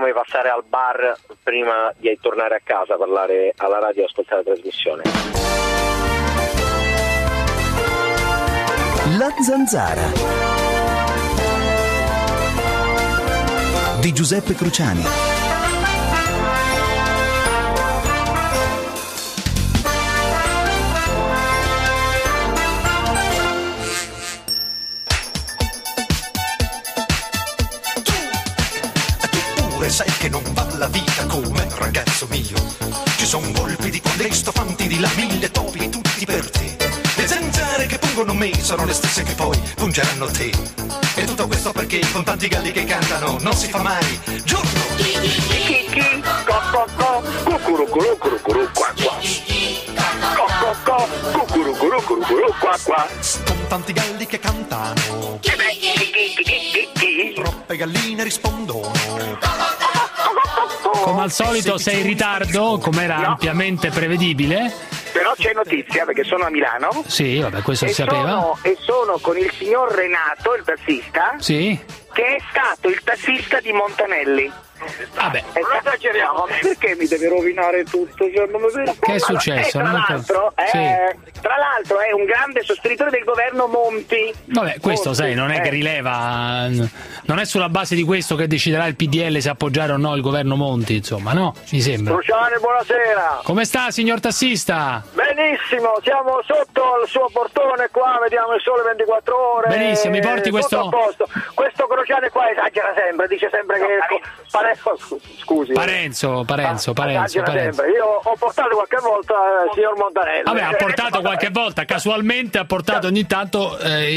come passare al bar prima di tornare a casa, parlare alla radio e ascoltare la trasmissione. La Zanzara di Giuseppe Cruciani. Sai che non va la vita come ragazzo mio. Ci son volpi di contesto, fanti di là, 1000 topi, tutti per te. Le zanzare che pungono me sono le stesse che poi pungeranno te. E tutto questo perché con tanti galli che cantano non si fa mai giorno. Con tanti galli che cantano, troppe galline rispondono. Come al solito sei in ritardo, come era ampiamente prevedibile. Però c'è notizia, perché sono a Milano. Sì, vabbè, questo si sapeva. Sono con il signor Renato, il tassista. Sì. Che è stato il tassista di Montanelli. Vabbè. Non esageriamo, perché mi deve rovinare tutto? Che è successo? Tra l'altro è un grande sostenitore del governo Monti. Vabbè, questo sai, non è che rileva, non è sulla base di questo che deciderà il PDL se appoggiare o no il governo Monti, insomma, no? Mi sembra. Cruciani, buonasera. Come sta, signor tassista? Benissimo, siamo sotto il suo portone qua, vediamo il sole 24 ore. Benissimo, mi porti questo... Questo Cruciani qua esagera sempre, dice sempre che... Scusi. Parenzo. Sempre. Io ho portato qualche volta il signor Montanelli. Vabbè, ha portato qualche volta, casualmente ha portato ogni tanto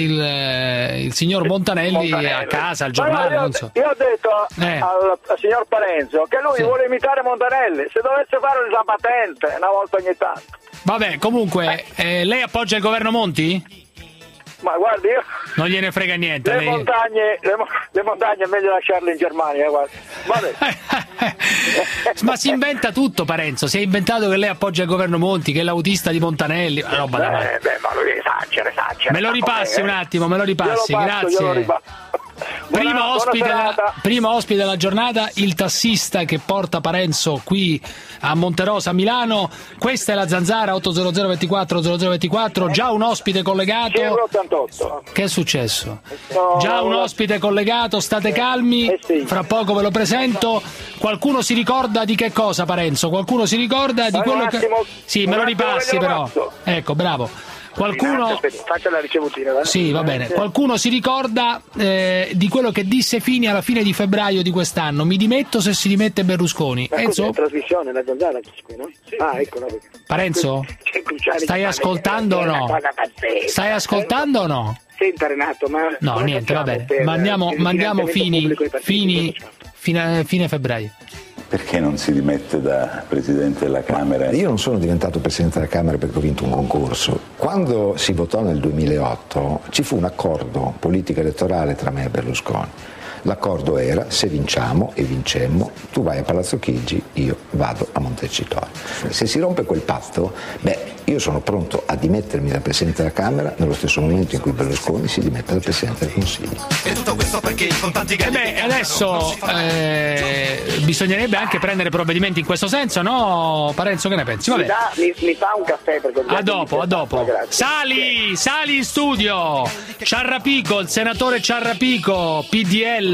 il signor Montanelli a casa, al giornale, non so. Io ho detto al signor Parenzo che lui vuole imitare Montanelli, se dovesse fare la patente una volta ogni tanto. Vabbè, comunque, lei appoggia il governo Monti? Ma guardi, io... Non gliene frega niente. Le montagne è meglio lasciarle in Germania, guarda. Vabbè. Ma si inventa tutto, Parenzo. Si è inventato che lei appoggia il governo Monti, che è l'autista di Montanelli. Roba da male. Ma lui esagera. Me lo ripassi un attimo, grazie. Primo ospite della giornata, il tassista che porta Parenzo qui a Monterosa, a Milano. Questa è la Zanzara, 800 24 0024. Già un ospite collegato. Che è successo? Già un ospite collegato, state calmi, fra poco ve lo presento. Qualcuno si ricorda di che cosa, Parenzo? Qualcuno si ricorda di quello che... Sì, me lo ripassi però. Ecco, bravo. Qualcuno... Faccia la ricevutina, va? Sì, va bene. Qualcuno si ricorda di quello che disse Fini alla fine di febbraio di quest'anno: mi dimetto se si dimette Berlusconi. Enzo? Trasmissione, la Zanzara, no? Ah, ecco, no. Parenzo? Stai ascoltando o no? Stai ascoltando o no? Senta Renato, ma... No, niente, va bene. Mandiamo fine febbraio. Perché non si dimette da Presidente della Camera? Io non sono diventato Presidente della Camera perché ho vinto un concorso. Quando si votò nel 2008 ci fu un accordo politico elettorale tra me e Berlusconi. L'accordo era: se vinciamo e vincemmo, tu vai a Palazzo Chigi, io vado a Montecitorio. Se si rompe quel patto, io sono pronto a dimettermi da Presidente della Camera nello stesso momento in cui Berlusconi si dimette da Presidente del Consiglio. E tutto questo perché con tanti adesso bisognerebbe anche prendere provvedimenti in questo senso, no? Parenzo, che ne pensi? Vabbè. Mi fa un caffè perché... A dopo. Sali in studio. Ciarrapico, il senatore Ciarrapico, PDL.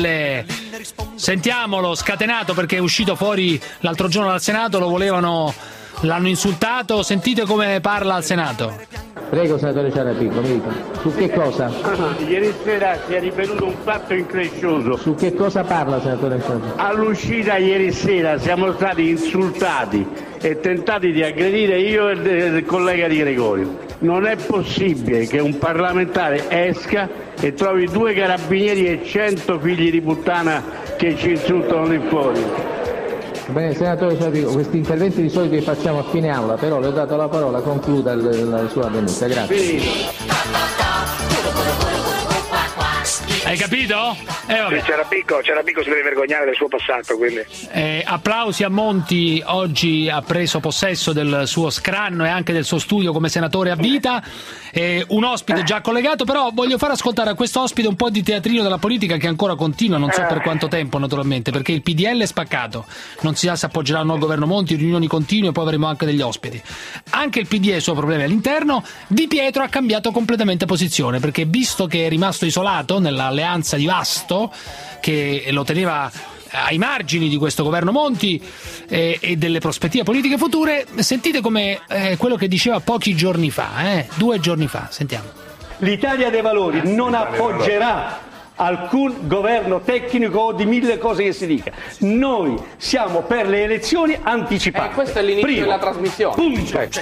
Sentiamolo, scatenato perché è uscito fuori l'altro giorno dal Senato, l'hanno insultato. Sentite come parla al Senato. Prego, senatore Ciarrapico, mi dica. Su che cosa? Ieri sera si è ripetuto un fatto increscioso. Su che cosa parla, senatore Ciarrapico? All'uscita ieri sera siamo stati insultati e tentati di aggredire io e il collega Di Gregorio. Non è possibile che un parlamentare esca e trovi 2 carabinieri e 100 figli di puttana che ci insultano lì fuori. Bene, senatore Ciarrapico, questi interventi di solito li facciamo a fine aula, però le ho dato la parola, concluda la sua venuta, grazie. Hai capito? Vabbè. Ciarrapico si deve vergognare del suo passato, quindi. Applausi a Monti, oggi ha preso possesso del suo scranno e anche del suo studio come senatore a vita. Un ospite già collegato, però voglio far ascoltare a questo ospite un po' di teatrino della politica che ancora continua, non so per quanto tempo naturalmente, perché il PDL è spaccato, non si sa se appoggeranno al governo Monti, riunioni continue, poi avremo anche degli ospiti. Anche il PD ha i suoi problemi all'interno. Di Pietro ha cambiato completamente posizione, perché visto che è rimasto isolato nell'alleanza di Vasto, che lo teneva ai margini di questo governo Monti e delle prospettive politiche future, sentite come quello che diceva pochi giorni fa, 2 giorni fa, sentiamo. L'Italia dei Valori non appoggerà alcun governo tecnico o di 1000 cose che si dica. Noi siamo per le elezioni anticipate. Questo è l'inizio della trasmissione. Punto.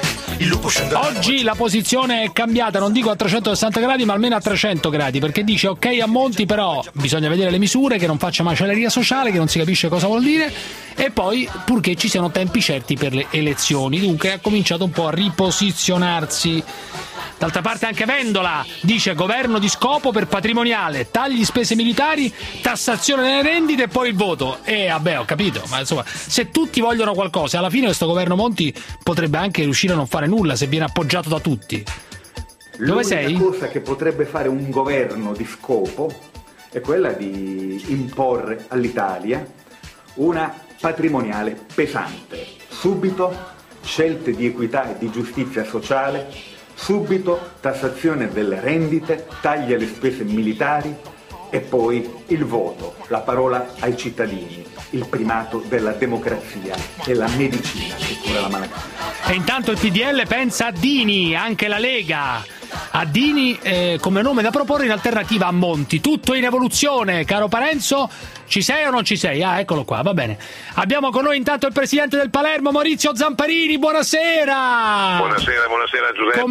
Oggi la posizione è cambiata, non dico a 360 gradi, ma almeno a 300 gradi, perché dice ok a Monti, però bisogna vedere le misure, che non faccia macelleria sociale, che non si capisce cosa vuol dire, e poi purché ci siano tempi certi per le elezioni. Dunque ha cominciato un po' a riposizionarsi. D'altra parte anche Vendola dice governo di scopo per patrimoniale, tagli spese militari, tassazione delle rendite e poi il voto. Vabbè, ho capito, ma insomma, se tutti vogliono qualcosa, alla fine questo governo Monti potrebbe anche riuscire a non fare nulla se viene appoggiato da tutti. Dove sei? L'unica cosa che potrebbe fare un governo di scopo è quella di imporre all'Italia una patrimoniale pesante. Subito scelte di equità e di giustizia sociale, subito tassazione delle rendite, tagli alle spese militari e poi il voto, la parola ai cittadini, il primato della democrazia e la medicina che cura la malattia. E intanto il PDL pensa a Dini, anche la Lega. A Dini come nome da proporre in alternativa a Monti. Tutto in evoluzione, caro Parenzo. Ci sei o non ci sei? Eccolo qua, va bene. Abbiamo con noi intanto il presidente del Palermo, Maurizio Zamparini. Buonasera. Buonasera Giuseppe.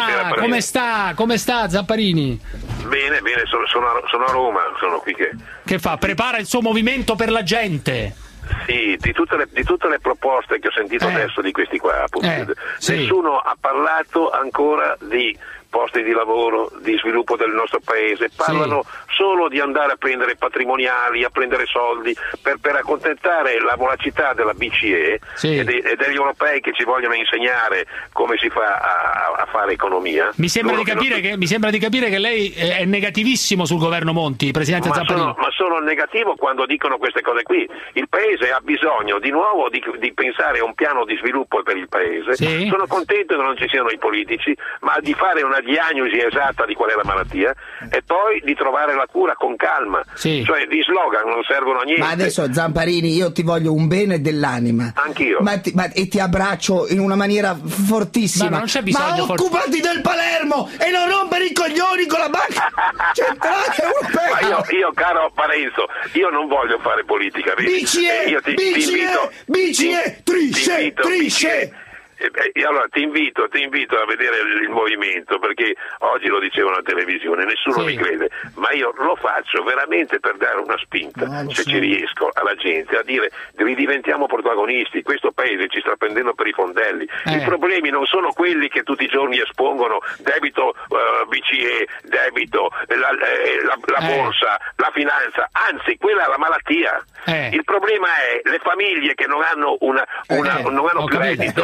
Come sta Zamparini? Bene, sono a Roma, sono qui che fa? Prepara il suo movimento per la gente. Sì, di tutte le proposte che ho sentito adesso di questi qua, appunto, nessuno ha parlato ancora di posti di lavoro, di sviluppo del nostro paese, parlano solo di andare a prendere patrimoniali, a prendere soldi per accontentare la voracità della BCE e degli europei che ci vogliono insegnare come si fa a fare economia. Mi sembra di capire che lei è negativissimo sul governo Monti, presidente Zamparini. Ma sono negativo quando dicono queste cose qui. Il paese ha bisogno di nuovo di pensare a un piano di sviluppo per il paese. Sono contento che non ci siano i politici, ma di fare una diagnosi esatta di qual è la malattia e poi di trovare la cura con calma. Cioè di slogan non servono a niente. Ma adesso Zamparini, io ti voglio un bene dell'anima. Anch'io. E ti abbraccio in una maniera fortissima. Ma non c'è bisogno. Ma occupati del Palermo e non rompere i coglioni con la banca centrale europea. Ma io caro Parenzo, io non voglio fare politica. BCE, trisce. Allora ti invito a vedere il movimento, perché oggi lo dicevano alla televisione, nessuno mi crede, ma io lo faccio veramente per dare una spinta, ci riesco, alla gente a dire ridiventiamo protagonisti, questo paese ci sta prendendo per i fondelli, i problemi non sono quelli che tutti i giorni espongono, debito BCE, debito, la borsa, la finanza, anzi quella è la malattia. Il problema è le famiglie che non hanno non hanno più reddito,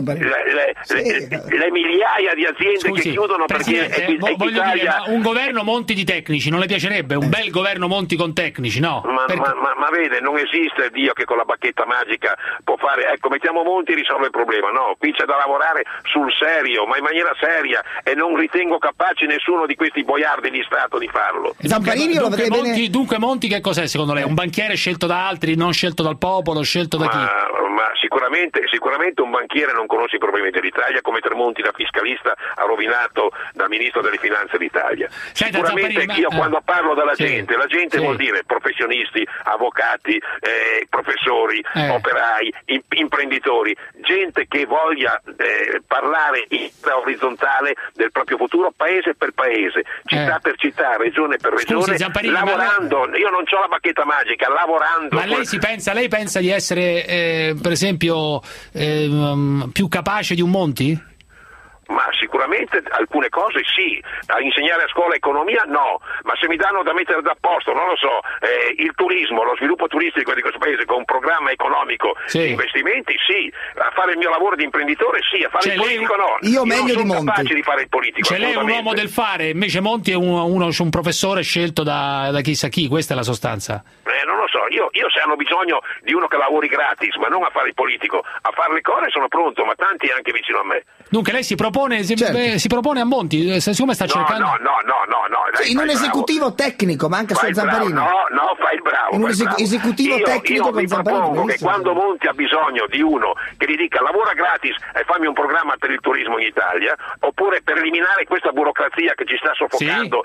le migliaia di aziende che chiudono perché voglio dire, ma un governo Monti di tecnici non le piacerebbe? Un bel governo Monti con tecnici, no? Ma vede, non esiste Dio che con la bacchetta magica può fare, ecco, mettiamo Monti e risolve il problema. No, qui c'è da lavorare sul serio, ma in maniera seria, e non ritengo capace nessuno di questi boiardi di Stato di farlo. Dunque Monti che cos'è secondo lei? Un banchiere scelto da altri, non scelto dal popolo, scelto da chi? Ma sicuramente un banchiere non conosce i problemi dell'Italia come Tremonti da fiscalista ha rovinato da ministro delle finanze l'Italia. Sicuramente io quando parlo della gente, la gente vuol dire professionisti, avvocati, professori, operai, imprenditori, gente che voglia parlare in orizzontale del proprio futuro paese per paese, città per città, regione per regione, lavorando. Io non ho la bacchetta magica, lavorando. Ma lei pensa di essere per esempio più capace di un Monti? Ma sicuramente alcune cose sì, a insegnare a scuola economia no, ma se mi danno da mettere da posto, non lo so, il turismo, lo sviluppo turistico di questo paese con un programma economico di investimenti sì, a fare il mio lavoro di imprenditore sì, a fare il politico no. Io meglio non di sono Monti. capace di fare il politico. Lei è un uomo del fare, invece Monti è un professore scelto da chissà chi, questa è la sostanza. Non lo so, io se hanno bisogno di uno che lavori gratis, ma non a fare il politico, a fare le cose sono pronto, ma tanti anche vicino a me. Dunque lei si propone a Monti, siccome sta cercando... No. Sì, in un esecutivo tecnico, manca solo Zamparini. No, fai il bravo. In un esecutivo tecnico con Zamparini. Io mi propongo che quando Monti ha bisogno di uno che gli dica lavora gratis e fammi un programma per il turismo in Italia, oppure per eliminare questa burocrazia che ci sta soffocando,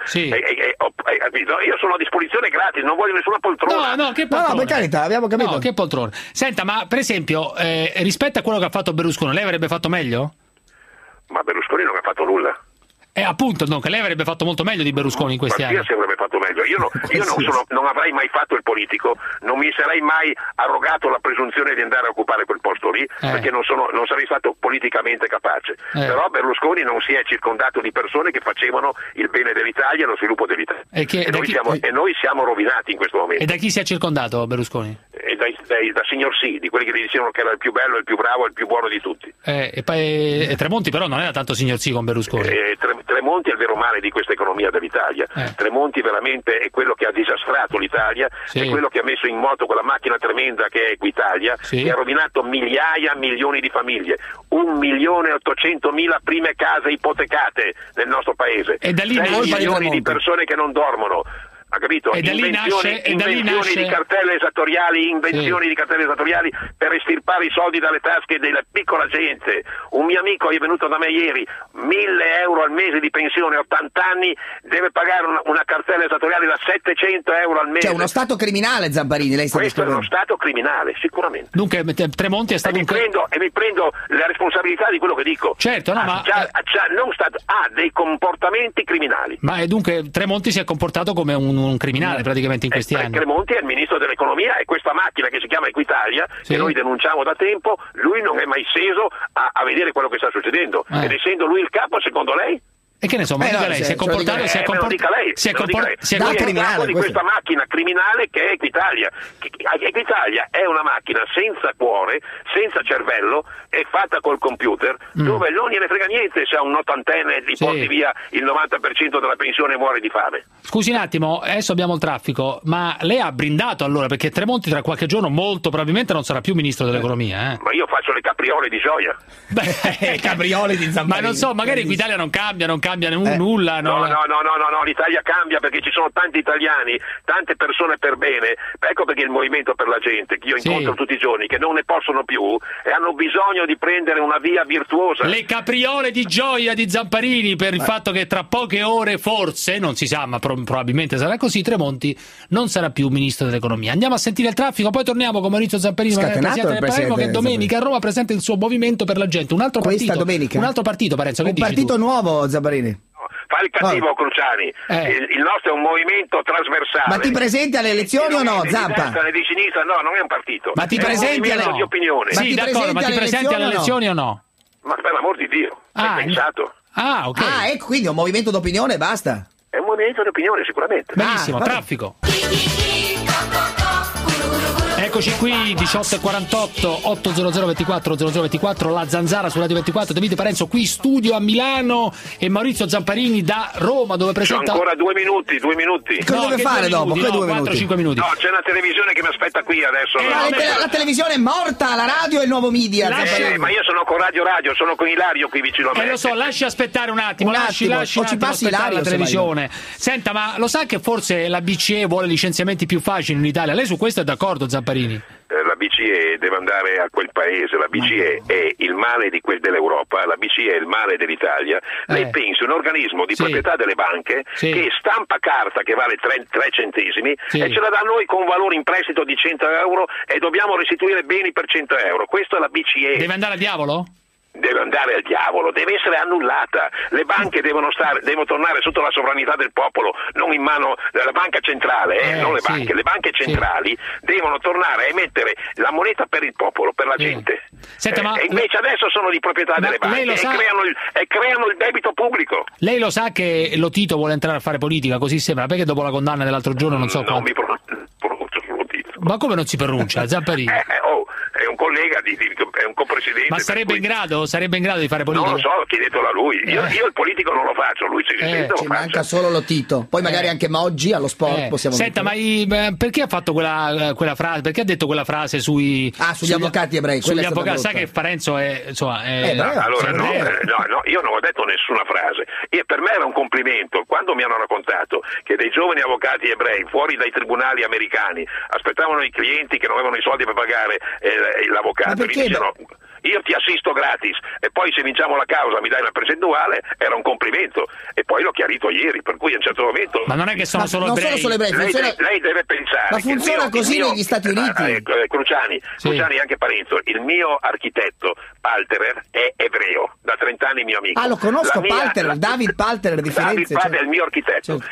io sono a disposizione gratis, non voglio nessuna poltrona. No, che poltrona. No, per carità, abbiamo capito. No, che poltrona. Senta, ma per esempio, rispetto a quello che ha fatto Berlusconi, lei avrebbe fatto meglio? Ma Berlusconi non ha fatto nulla. Appunto, che lei avrebbe fatto molto meglio di Berlusconi in questi anni. Qualsiasi avrebbe fatto meglio. Io non avrei mai fatto il politico, non mi sarei mai arrogato la presunzione di andare a occupare quel posto lì, perché non sarei stato politicamente capace. Però Berlusconi non si è circondato di persone che facevano il bene dell'Italia e lo sviluppo dell'Italia. E noi siamo rovinati in questo momento. E da chi si è circondato Berlusconi? Da signor Sì, di quelli che gli dicevano che era il più bello, il più bravo, il più buono di tutti. E Tremonti però non era tanto signor Sì con Berlusconi. Tremonti è il vero male di questa economia dell'Italia. Tremonti veramente è quello che ha disastrato l'Italia, è quello che ha messo in moto quella macchina tremenda che è Equitalia, che ha rovinato milioni di famiglie, 1.800.000 prime case ipotecate nel nostro paese, e da lì 6 milioni di persone che non dormono. Ha capito? E da lì nasce di cartelle esattoriali, di cartelle esattoriali per estirpare i soldi dalle tasche della piccola gente. Un mio amico è venuto da me ieri, 1.000 euro al mese di pensione, 80 anni, deve pagare una cartella esattoriale da 700 euro al mese. C'è uno stato criminale, Zamparini, lei sta Questo è uno stato criminale, sicuramente. Dunque Tremonti è stato mi prendo la responsabilità di quello che dico. Certo, no, ha dei comportamenti criminali. Ma dunque Tremonti si è comportato come un criminale praticamente in questi anni. Tremonti è il ministro dell'economia e questa macchina che si chiama Equitalia, che noi denunciamo da tempo, lui non è mai sceso a vedere quello che sta succedendo. Ed essendo lui il capo, secondo lei? E che ne so, ma dica lei, si è comportato, si è capo di questa macchina criminale che è Equitalia. Equitalia è una macchina senza cuore, senza cervello, è fatta col computer, dove non gliene frega niente se a un ottantenne gli porti via il 90% della pensione e muore di fame. Scusi un attimo, adesso abbiamo il traffico, ma lei ha brindato allora, perché Tremonti tra qualche giorno molto probabilmente non sarà più ministro dell'economia. Ma io faccio le capriole di gioia. Capriole di Zamparini. Ma non so, magari Equitalia non cambia nulla. No, l'Italia cambia perché ci sono tanti italiani, tante persone per bene. Ecco perché il movimento per la gente, che io incontro tutti i giorni, che non ne possono più e hanno bisogno di prendere una via virtuosa. Le capriole di gioia di Zamparini per il fatto che tra poche ore, forse, non si sa, ma probabilmente sarà così, Tremonti non sarà più ministro dell'economia. Andiamo a sentire il traffico, poi torniamo con Maurizio Zamparini, presidente del Palermo, che domenica a Roma presenta il suo movimento per la gente. Un altro partito, Parenzo, che dici partito tu? nuovo, Zamparini. Fa il cattivo Cruciani, il nostro è un movimento trasversale. Ma ti presenti alle elezioni o no, Zampa? Di destra né di sinistra, no, non è un partito. Ma ti presenti di opinione. Sì, d'accordo, ma ti presenti alle elezioni o no? Ma per l'amor di Dio, hai pensato? Ok. Ecco, quindi è un movimento d'opinione e basta. È un movimento d'opinione sicuramente. Benissimo, traffico. Eccoci qui, 18:48, 800 24 0024, la Zanzara su Radio 24, Davide Parenzo qui studio a Milano e Maurizio Zamparini da Roma, dove presenta... C'ho ancora 2 minuti. Cosa deve fare dopo? 4-5 minuti. No, c'è una televisione che mi aspetta qui adesso. La televisione è morta, la radio è il nuovo media. Ma io sono con Radio, sono con Ilario qui vicino a me. Lo so, lasci aspettare un attimo, lasci ci passi Ilario, la televisione. Senta, ma lo sa che forse la BCE vuole licenziamenti più facili in Italia? Lei su questo è d'accordo, Zamparini? La BCE deve andare a quel paese, la BCE è il male dell'Europa, la BCE è il male dell'Italia. Lei pensi un organismo di proprietà delle banche che stampa carta che vale 3 centesimi e ce la dà a noi con un valore in prestito di 100 euro e dobbiamo restituire beni per 100 euro. Questo è la BCE. Deve andare al diavolo? deve andare al diavolo, deve essere annullata. Le banche devono tornare sotto la sovranità del popolo, non in mano della banca centrale, non le banche. Le banche centrali devono tornare a emettere la moneta per il popolo, per la gente. Senta, e invece adesso sono di proprietà delle banche e creano il debito pubblico. Lei lo sa che Lotito vuole entrare a fare politica, così sembra, perché dopo la condanna dell'altro giorno non so quanto. Mi pronuncio su Lotito. Ma come non si pronuncia? Zamperini? È un collega, è un copresidente. Ma sarebbe in grado di fare politica? Non lo so, chiedetelo a lui. Io il politico non lo faccio, lui se lo ci manca solo Lotito. Poi magari anche Moggi allo sport possiamo. Senta, ma perché ha fatto quella frase? Perché ha detto quella frase sugli avvocati ebrei? Sugli avvocati, sa che Parenzo è allora no, io non ho detto nessuna frase. Per me era un complimento. Quando mi hanno raccontato che dei giovani avvocati ebrei fuori dai tribunali americani aspettavano i clienti che non avevano i soldi per pagare l'avvocato, gli dicevano io ti assisto gratis e poi se vinciamo la causa mi dai una percentuale, era un complimento, e poi l'ho chiarito ieri, per cui a un certo momento. Ma non è che sono solo ebrei. Lei deve pensare. Ma funziona così negli Stati Uniti. Cruciani e anche Parenzo, il mio architetto Palterer è ebreo, da 30 anni mio amico. Lo conosco, Palterer, David Palterer di Firenze. David è il mio architetto.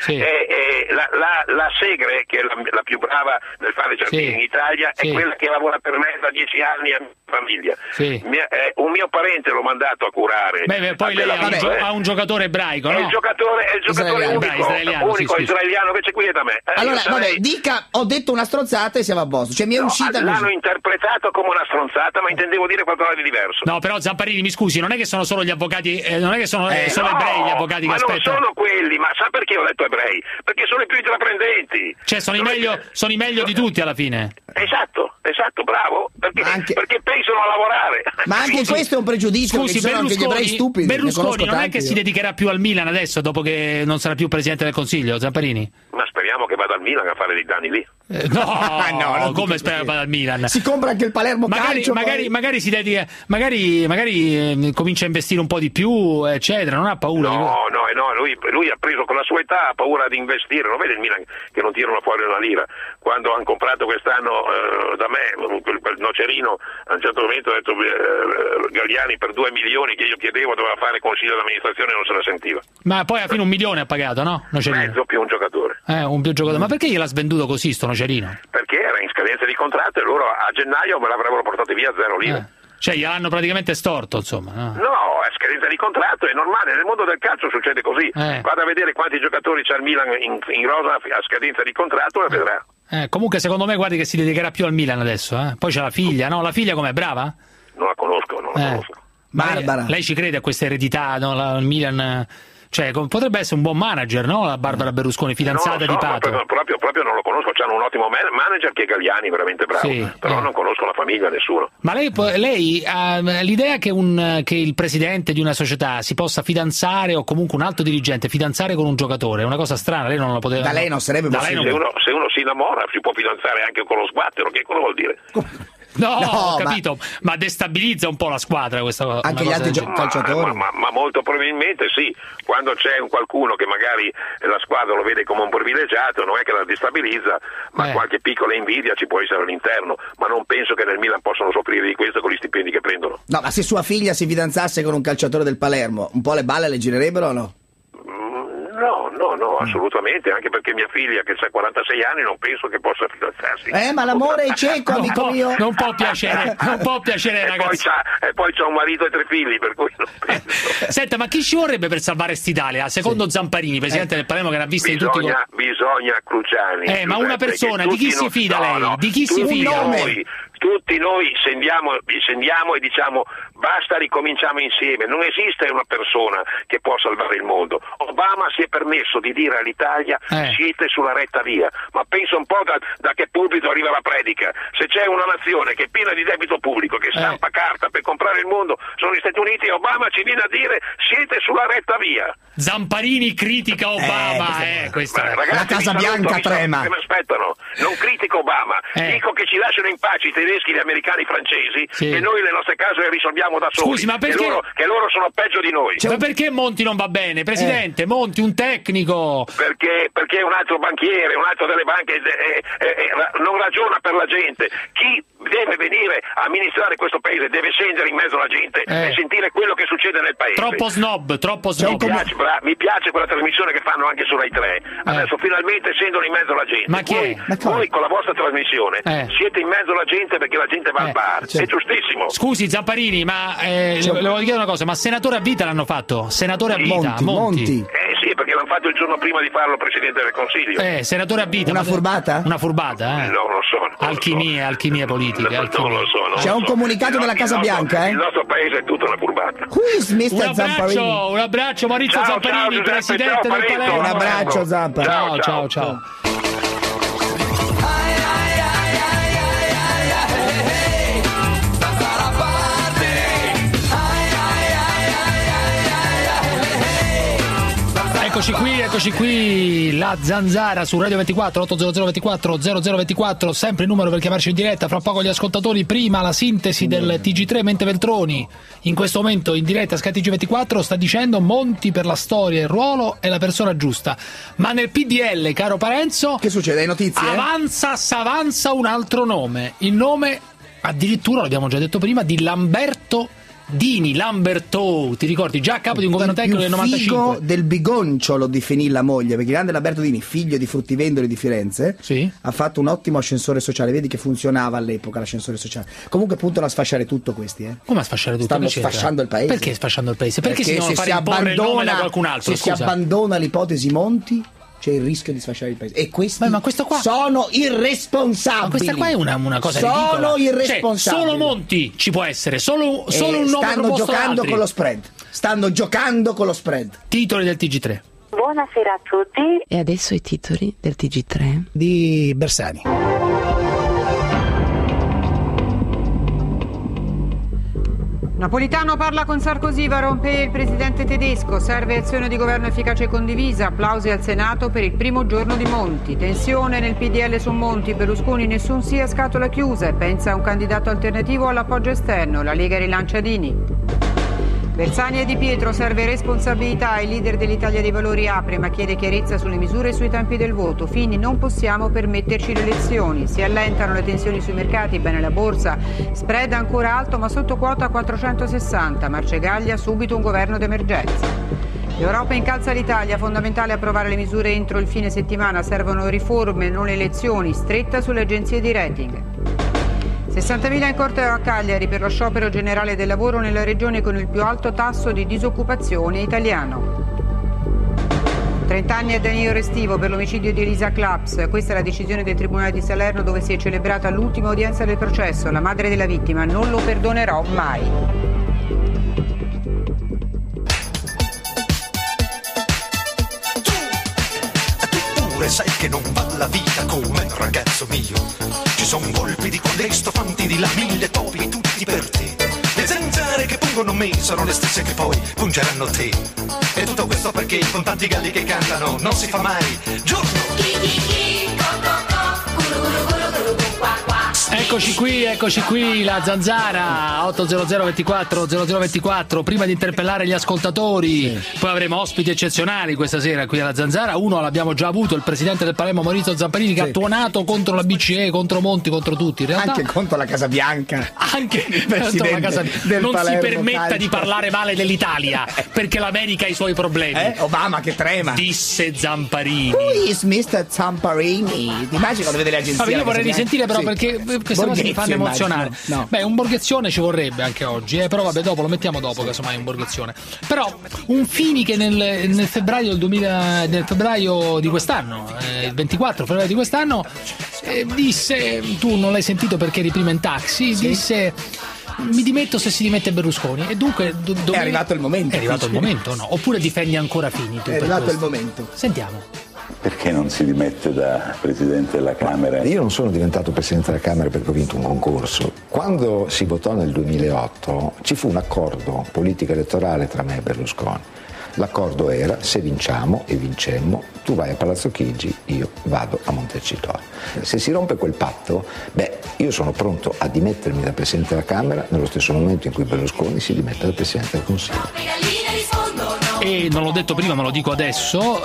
La Segre, che è la più brava nel fare giardini in Italia, è quella che lavora per me da 10 anni a mia famiglia. Un mio parente l'ho mandato a curare. Poi lei ha un giocatore ebraico, no? È il giocatore unico israeliano, invece qui è da me. Allora, dica, ho detto una stronzata e siamo a posto. Cioè mi è uscita l'hanno interpretato come una stronzata, ma intendevo dire qualcosa di diverso. No, però Zamparini, mi scusi, non è che sono solo gli avvocati, non è che sono solo ebrei gli avvocati che aspettano. Ma non sono quelli, ma sa perché ho detto ebrei? Perché sono i più intraprendenti. Cioè sono i meglio di tutti alla fine. Esatto, bravo, perché pensano a lavorare. Ma anche questo è un pregiudizio. Scusi, che sono anche gli ebrei stupidi. Berlusconi non è che si dedicherà più al Milan adesso, dopo che non sarà più presidente del Consiglio, Zamparini? Ma speriamo che vada al Milan a fare dei danni lì. No, come speriamo che vada al Milan? Si compra anche il Palermo Calcio. Magari si dedica, magari comincia a investire un po' di più, eccetera, non ha paura. No, lui ha preso con la sua età, ha paura di investire, non vede il Milan che non tirano fuori una lira. Quando hanno comprato quest'anno da me quel Nocerino, a un certo momento ha detto Galliani per 2 milioni che io chiedevo doveva fare consiglio d'amministrazione e non se la sentiva. Ma poi alla fine 1 milione ha pagato, no? Nocerino. Mezzo più un giocatore. Un più giocatore. Ma perché gliel'ha svenduto così sto Nocerino? Perché era in scadenza di contratto e loro a gennaio me l'avrebbero portato via 0 lire. Cioè gliel'hanno praticamente storto, insomma. No, è scadenza di contratto, è normale, nel mondo del calcio succede così. Vado a vedere quanti giocatori c'ha il Milan in rosa a scadenza di contratto e vedrà. Comunque secondo me guardi che si dedicherà più al Milan adesso, Poi c'è la figlia, no? La figlia com'è, brava? Non la conosco. Ma lei ci crede a questa eredità, no? Il Milan... Cioè, potrebbe essere un buon manager, no? La Barbara Berlusconi, fidanzata di Pato. Proprio non lo conosco, c'hanno un ottimo manager che è Galliani, veramente bravo. Però non conosco la famiglia, nessuno. Ma lei ha l'idea che il presidente di una società si possa fidanzare, o comunque un alto dirigente fidanzare con un giocatore? È una cosa strana, lei non la poteva. Da lei non sarebbe possibile. Se uno si innamora si può fidanzare anche con lo sguattero, che cosa vuol dire? No, ho capito, ma destabilizza un po' la squadra questa cosa. Anche gli altri calciatori. Ma molto probabilmente sì, quando c'è qualcuno che magari la squadra lo vede come un privilegiato, non è che la destabilizza, ma qualche piccola invidia ci può essere all'interno, ma non penso che nel Milan possano soffrire di questo con gli stipendi che prendono. No, ma se sua figlia si fidanzasse con un calciatore del Palermo, un po' le balle le girerebbero o no? No, assolutamente, anche perché mia figlia che ha 46 anni non penso che possa fidanzarsi. Ma l'amore è cieco, amico mio. Non può piacere ragazzi. E poi c'ha un marito e 3 figli, per cui non penso. Senta, ma chi ci vorrebbe per salvare St'Italia? Secondo Zamparini, presidente del Palermo, che ne ha viste di tutti. Bisogna Cruciani. Ma una persona, di chi si fida lei? Di chi si fida? Tutti noi scendiamo e diciamo basta, ricominciamo insieme. Non esiste una persona che può salvare il mondo. Obama si è permesso di dire all'Italia siete sulla retta via, ma pensa un po' da che pubblico arriva la predica. Se c'è una nazione che è piena di debito pubblico, che stampa carta per comprare il mondo, sono gli Stati Uniti, e Obama ci viene a dire siete sulla retta via. Zamparini critica Obama, questa ragazzi, la Casa Bianca trema. Mi aspettano, non critico Obama, dico che ci lasciano in pace i tedeschi, gli americani, i francesi, e noi le nostre case le risolviamo da soli. Scusi, ma perché che loro sono peggio di noi? Ma perché Monti non va bene, presidente? Monti, un tecnico. Perché un altro banchiere, un altro delle banche non ragiona per la gente. Chi deve venire a amministrare questo paese, deve scendere in mezzo alla gente e sentire quello che succede nel paese. Troppo snob. Mi piace quella trasmissione che fanno anche su Rai 3. Adesso finalmente scendono in mezzo alla gente. Ma chi è? Voi con la vostra trasmissione siete in mezzo alla gente perché la gente va al bar. È giustissimo. Scusi Zamparini, ma le voglio chiedere una cosa, ma senatore a vita l'hanno fatto? Senatore a vita, Monti. Sì, perché l'hanno fatto il giorno prima di farlo Presidente del Consiglio. Senatore a vita. Una furbata? Una furbata, No, non so. Alchimie politiche. Non lo so. C'è un comunicato della Casa Bianca, Il nostro paese è tutta una furbata. Who is Mr. Zamparini? Un abbraccio Maurizio Zamparini, Presidente del Palermo. Un abbraccio Zampa. Ciao. Eccoci qui, la Zanzara su Radio 24, 800 24 0024, sempre il numero per chiamarci in diretta, fra poco gli ascoltatori, prima la sintesi del TG3, mentre Veltroni in questo momento in diretta a Sky TG24 sta dicendo Monti per la storia, il ruolo è la persona giusta, ma nel PDL, caro Parenzo, che succede? Hai notizie? Avanza un altro nome, il nome addirittura, l'abbiamo già detto prima, di Lamberto Dini, Lamberto, ti ricordi? Già a capo di un governo tecnico del 95. Figo del Bigoncio lo definì la moglie, perché grande Lamberto Dini, figlio di fruttivendoli di Firenze, ha fatto un ottimo ascensore sociale, vedi che funzionava all'epoca l'ascensore sociale. Comunque puntano a sfasciare tutto questi, Come a sfasciare tutto? Stanno sfasciando il paese. Perché sfasciando il paese? Perché se si abbandona qualcun altro? Se si abbandona l'ipotesi Monti, c'è il rischio di sfasciare il paese. E questi sono irresponsabili. Ma questa qua è una cosa ridicola. Sono irresponsabili. Solo Monti ci può essere, solo un nome stanno giocando con lo spread. Stanno giocando con lo spread. Titoli del TG3. Buonasera a tutti. E adesso i titoli del TG3 di Bersani. Napolitano parla con Sarkozy, va rompere il presidente tedesco, serve azione di governo efficace e condivisa, applausi al Senato per il primo giorno di Monti, tensione nel PDL su Monti, Berlusconi nessun sì a scatola chiusa e pensa a un candidato alternativo all'appoggio esterno, la Lega rilancia Dini. Bersani e Di Pietro, serve responsabilità, il leader dell'Italia dei Valori apre ma chiede chiarezza sulle misure e sui tempi del voto. Fini, non possiamo permetterci le elezioni, si allentano le tensioni sui mercati, bene la borsa, spread ancora alto ma sotto quota 460, Marcegaglia subito un governo d'emergenza. L'Europa incalza l'Italia, fondamentale approvare le misure entro il fine settimana, servono riforme, non elezioni, stretta sulle agenzie di rating. 60.000 in corteo a Cagliari per lo sciopero generale del lavoro nella regione con il più alto tasso di disoccupazione italiano. 30 anni a Danilo Restivo per l'omicidio di Elisa Claps. Questa è la decisione del Tribunale di Salerno dove si è celebrata l'ultima udienza del processo. La madre della vittima: non lo perdonerò mai. Sai che non va la vita come ragazzo mio. Ci sono volpi di quelle stofanti di là, 1000 topi tutti per te. Le zanzare che pungono me sono le stesse che poi pungeranno te. E tutto questo perché con tanti galli che cantano non si fa mai giorno. Eccoci qui, la Zanzara 800 24 0024. Prima di interpellare gli ascoltatori, poi avremo ospiti eccezionali questa sera qui alla Zanzara. Uno l'abbiamo già avuto, il presidente del Palermo Maurizio Zamparini, che ha tuonato contro la BCE, contro Monti, contro tutti. In realtà, anche contro la Casa Bianca. Anche contro la Casa Bianca. Non Palermo, si permetta di parlare male dell'Italia, perché l'America ha i suoi problemi. Obama che trema. Disse Zamparini. Who is Mr. Zamparini? Ti immagini quando vede le agenzie? Io vorrei risentire però perché queste cose mi fanno emozionare. No. Beh, un borghezione ci vorrebbe anche oggi, però vabbè, dopo lo mettiamo dopo, casomai un borghezione. Però un Fini che nel febbraio di quest'anno, il 24 febbraio di quest'anno, disse, tu non l'hai sentito perché eri prima in taxi, disse: mi dimetto se si dimette Berlusconi. E dunque è arrivato il momento. È arrivato il momento, no? Oppure difendi ancora Fini? È arrivato il momento. Sentiamo. Perché non si dimette da Presidente della Camera? Io non sono diventato Presidente della Camera perché ho vinto un concorso. Quando si votò nel 2008 ci fu un accordo politico elettorale tra me e Berlusconi. L'accordo era: se vinciamo e vincemmo, tu vai a Palazzo Chigi, io vado a Montecitorio. Se si rompe quel patto, io sono pronto a dimettermi da Presidente della Camera nello stesso momento in cui Berlusconi si dimette da Presidente del Consiglio. E e non l'ho detto prima ma lo dico adesso,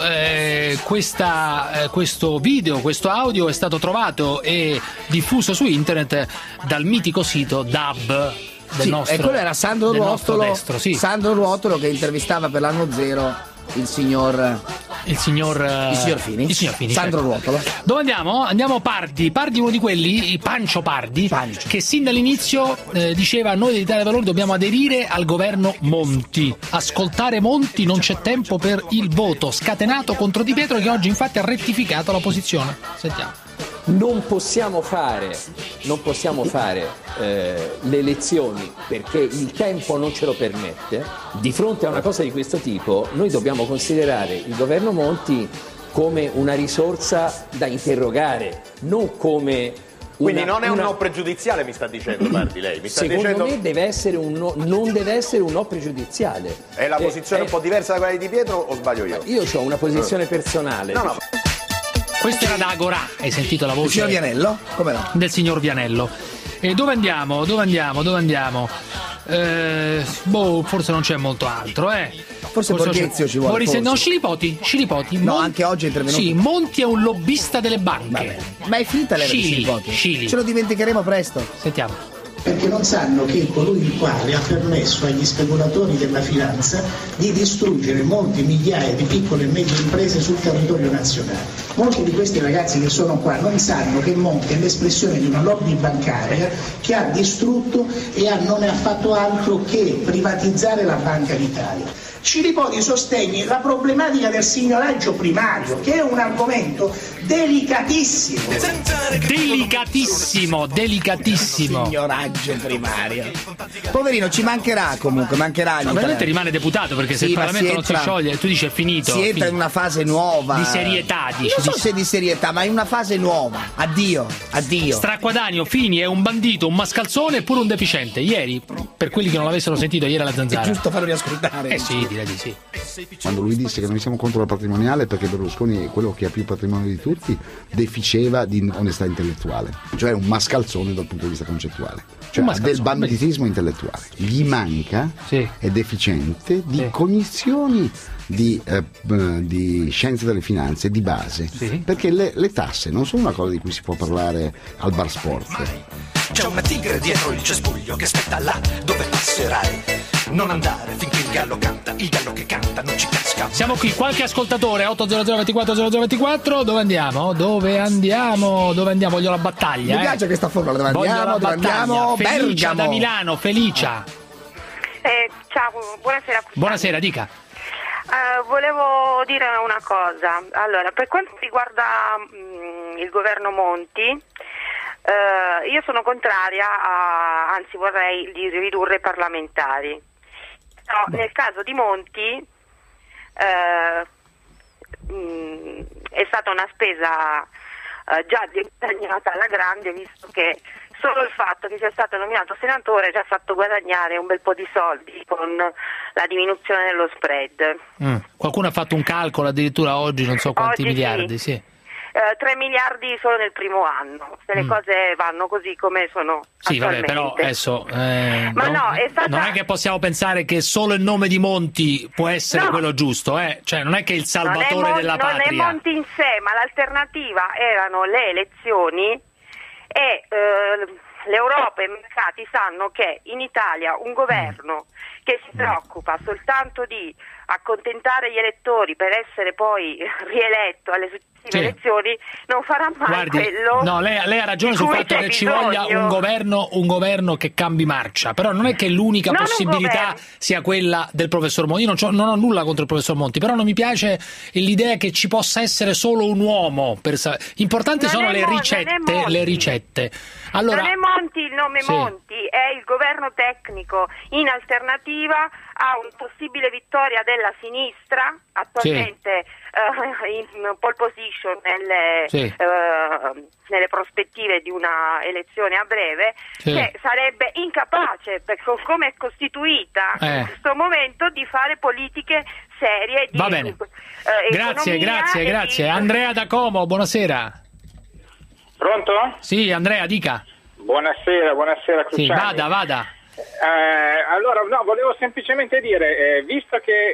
questo video, questo audio è stato trovato e diffuso su internet dal mitico sito Dub del nostro, e quello era Sandro Ruotolo, destro, sì. Sandro Ruotolo che intervistava per l'anno zero il signor Fini, Sandro Ruotolo. Dove andiamo? Andiamo Pardi, uno di quelli, Pancio Pardi, che sin dall'inizio diceva: noi dell'Italia dei Valori dobbiamo aderire al governo Monti, ascoltare Monti, non c'è tempo per il voto, scatenato contro Di Pietro, che oggi infatti ha rettificato la posizione. Sentiamo. Non possiamo fare le elezioni perché il tempo non ce lo permette. Di fronte a una cosa di questo tipo noi dobbiamo considerare il governo Monti come una risorsa da interrogare, non come quindi non è un no pregiudiziale, mi sta dicendo Pardi, lei? Mi sta secondo dicendo... me deve essere un no, non deve essere un no pregiudiziale. È la posizione un po' diversa da quella di Di Pietro o sbaglio io? Io ho una posizione personale. No. Questo era da Agorà, hai sentito la voce? Il signor Vianello? Come no? Del signor Vianello. E dove andiamo? Forse non c'è molto altro, Forse Borghezio ci vuole. No, Scilipoti. No, anche oggi è intervenuto. Sì, Monti è un lobbista delle banche. Vabbè. Ma è finita l'era di Scilipoti. Ce lo dimenticheremo presto. Sentiamo. Perché non sanno che colui il quale ha permesso agli speculatori della finanza di distruggere molte migliaia di piccole e medie imprese sul territorio nazionale. Molti di questi ragazzi che sono qua non sanno che Monti è l'espressione di una lobby bancaria che ha distrutto e non ha fatto altro che privatizzare la Banca d'Italia. Scilipoti sostiene la problematica del signoraggio primario, che è un argomento delicatissimo. Signoraggio primario. Poverino, ci mancherà comunque, mancherà. Ma veramente rimane deputato, perché se il Parlamento non si scioglie, tu dici è finito. Si entra in una fase nuova. Di serietà, dici. Non so se di serietà, ma in una fase nuova. Addio. Stracquadanio, Fini è un bandito, un mascalzone e pure un deficiente. Ieri, per quelli che non l'avessero sentito, ieri alla Zanzara. È giusto farlo riascoltare. Sì, direi di sì. Quando lui disse che noi siamo contro la patrimoniale perché Berlusconi, quello che ha più patrimonio di tutti, deficeva di onestà intellettuale, cioè un mascalzone dal punto di vista concettuale, cioè del banditismo intellettuale. Gli manca, è deficiente di cognizioni di scienze delle finanze di base, perché le tasse non sono una cosa di cui si può parlare al bar sport. C'è una tigre dietro il cespuglio che aspetta là dove passerai. Non andare finché il gallo canta, il gallo che canta non ci casca. Siamo qui, qualche ascoltatore, 800 24 0024, dove andiamo? Voglio la battaglia. Mi piace questa formula, dove andiamo? Felicia Bergamo. da Milano, Felicia. Ciao, buonasera. Buonasera, dica. Volevo dire una cosa. Allora, per quanto riguarda il governo Monti, io sono contraria anzi vorrei di ridurre i parlamentari. Però nel caso di Monti è stata una spesa già guadagnata alla grande, visto che solo il fatto che sia stato nominato senatore ci ha fatto guadagnare un bel po' di soldi con la diminuzione dello spread. Qualcuno ha fatto un calcolo addirittura oggi, non so quanti miliardi, sì. 3 miliardi solo nel primo anno, se le cose vanno così come sono. Sì, vabbè, però adesso non è che possiamo pensare che solo il nome di Monti può essere quello giusto, cioè non è che il salvatore della patria. Non è Monti in sé, ma l'alternativa erano le elezioni e l'Europa e i mercati sanno che in Italia un governo che si preoccupa soltanto di accontentare gli elettori per essere poi rieletto alle successive elezioni non farà mai quello. No, lei ha ragione sul fatto che ci voglia un governo che cambi marcia, però non è che l'unica possibilità sia quella del professor Monti. Io non ho nulla contro il professor Monti, però non mi piace l'idea che ci possa essere solo un uomo importanti sono le ricette. Allora, non è Monti il nome Monti, è il governo tecnico in alternativa a una possibile vittoria della sinistra, attualmente in pole position nelle prospettive di una elezione a breve, che sarebbe incapace, per come è costituita in questo momento, di fare politiche serie di va bene. Grazie. Andrea da Como, buonasera. Pronto? Sì, Andrea, dica. Buonasera Cruciani. Sì, vada. Allora, volevo semplicemente dire, visto che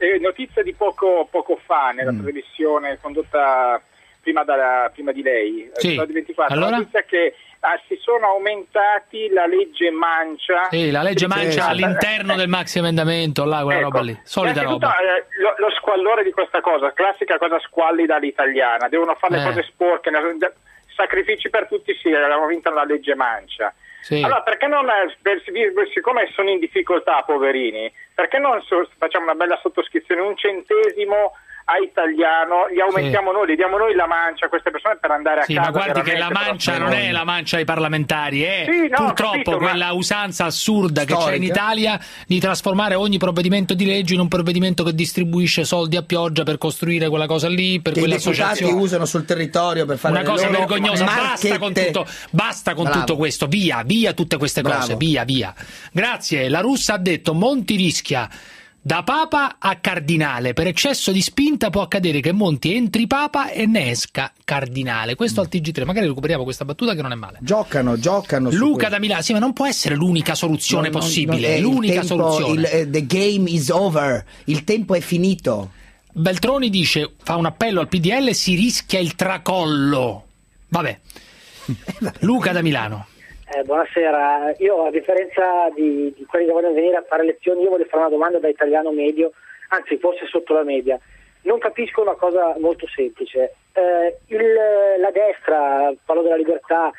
notizia di poco fa nella trasmissione condotta prima di lei, sì. 24, Allora? notizia che si sono aumentati la legge Mancia. Sì, la legge Mancia all'interno del maxi emendamento, là, quella roba lì, solita roba. Lo squallore di questa cosa, classica cosa squallida all'italiana, devono fare le cose sporche, sacrifici per tutti, sì, abbiamo vinto la legge Mancia. Sì. Allora perché non, siccome sono in difficoltà poverini, perché non facciamo una bella sottoscrizione, 1 centesimo a italiano, gli aumentiamo noi, gli diamo noi la mancia a queste persone per andare a casa. Ma guardi che la mancia non è la mancia ai parlamentari, purtroppo quella usanza assurda che c'è in Italia di trasformare ogni provvedimento di legge in un provvedimento che distribuisce soldi a pioggia per costruire quella cosa lì, per quelle associazioni. I deputati usano sul territorio per fare una cosa vergognosa. Basta con tutto questo, via tutte queste cose, via. Grazie. La Russa ha detto: Monti rischia da Papa a Cardinale, per eccesso di spinta può accadere che Monti entri Papa e ne esca Cardinale. Questo al TG3, magari recuperiamo questa battuta che non è male. Giocano Luca da Milano, sì, ma non può essere l'unica soluzione possibile, l'unica soluzione. The game is over, il tempo è finito. Beltroni dice, fa un appello al PDL, si rischia il tracollo. Vabbè. Luca da Milano. Buonasera, io a differenza di quelli che vogliono venire a fare lezioni, io voglio fare una domanda da italiano medio, anzi forse sotto la media. Non capisco una cosa molto semplice. La destra, Palo della Libertà,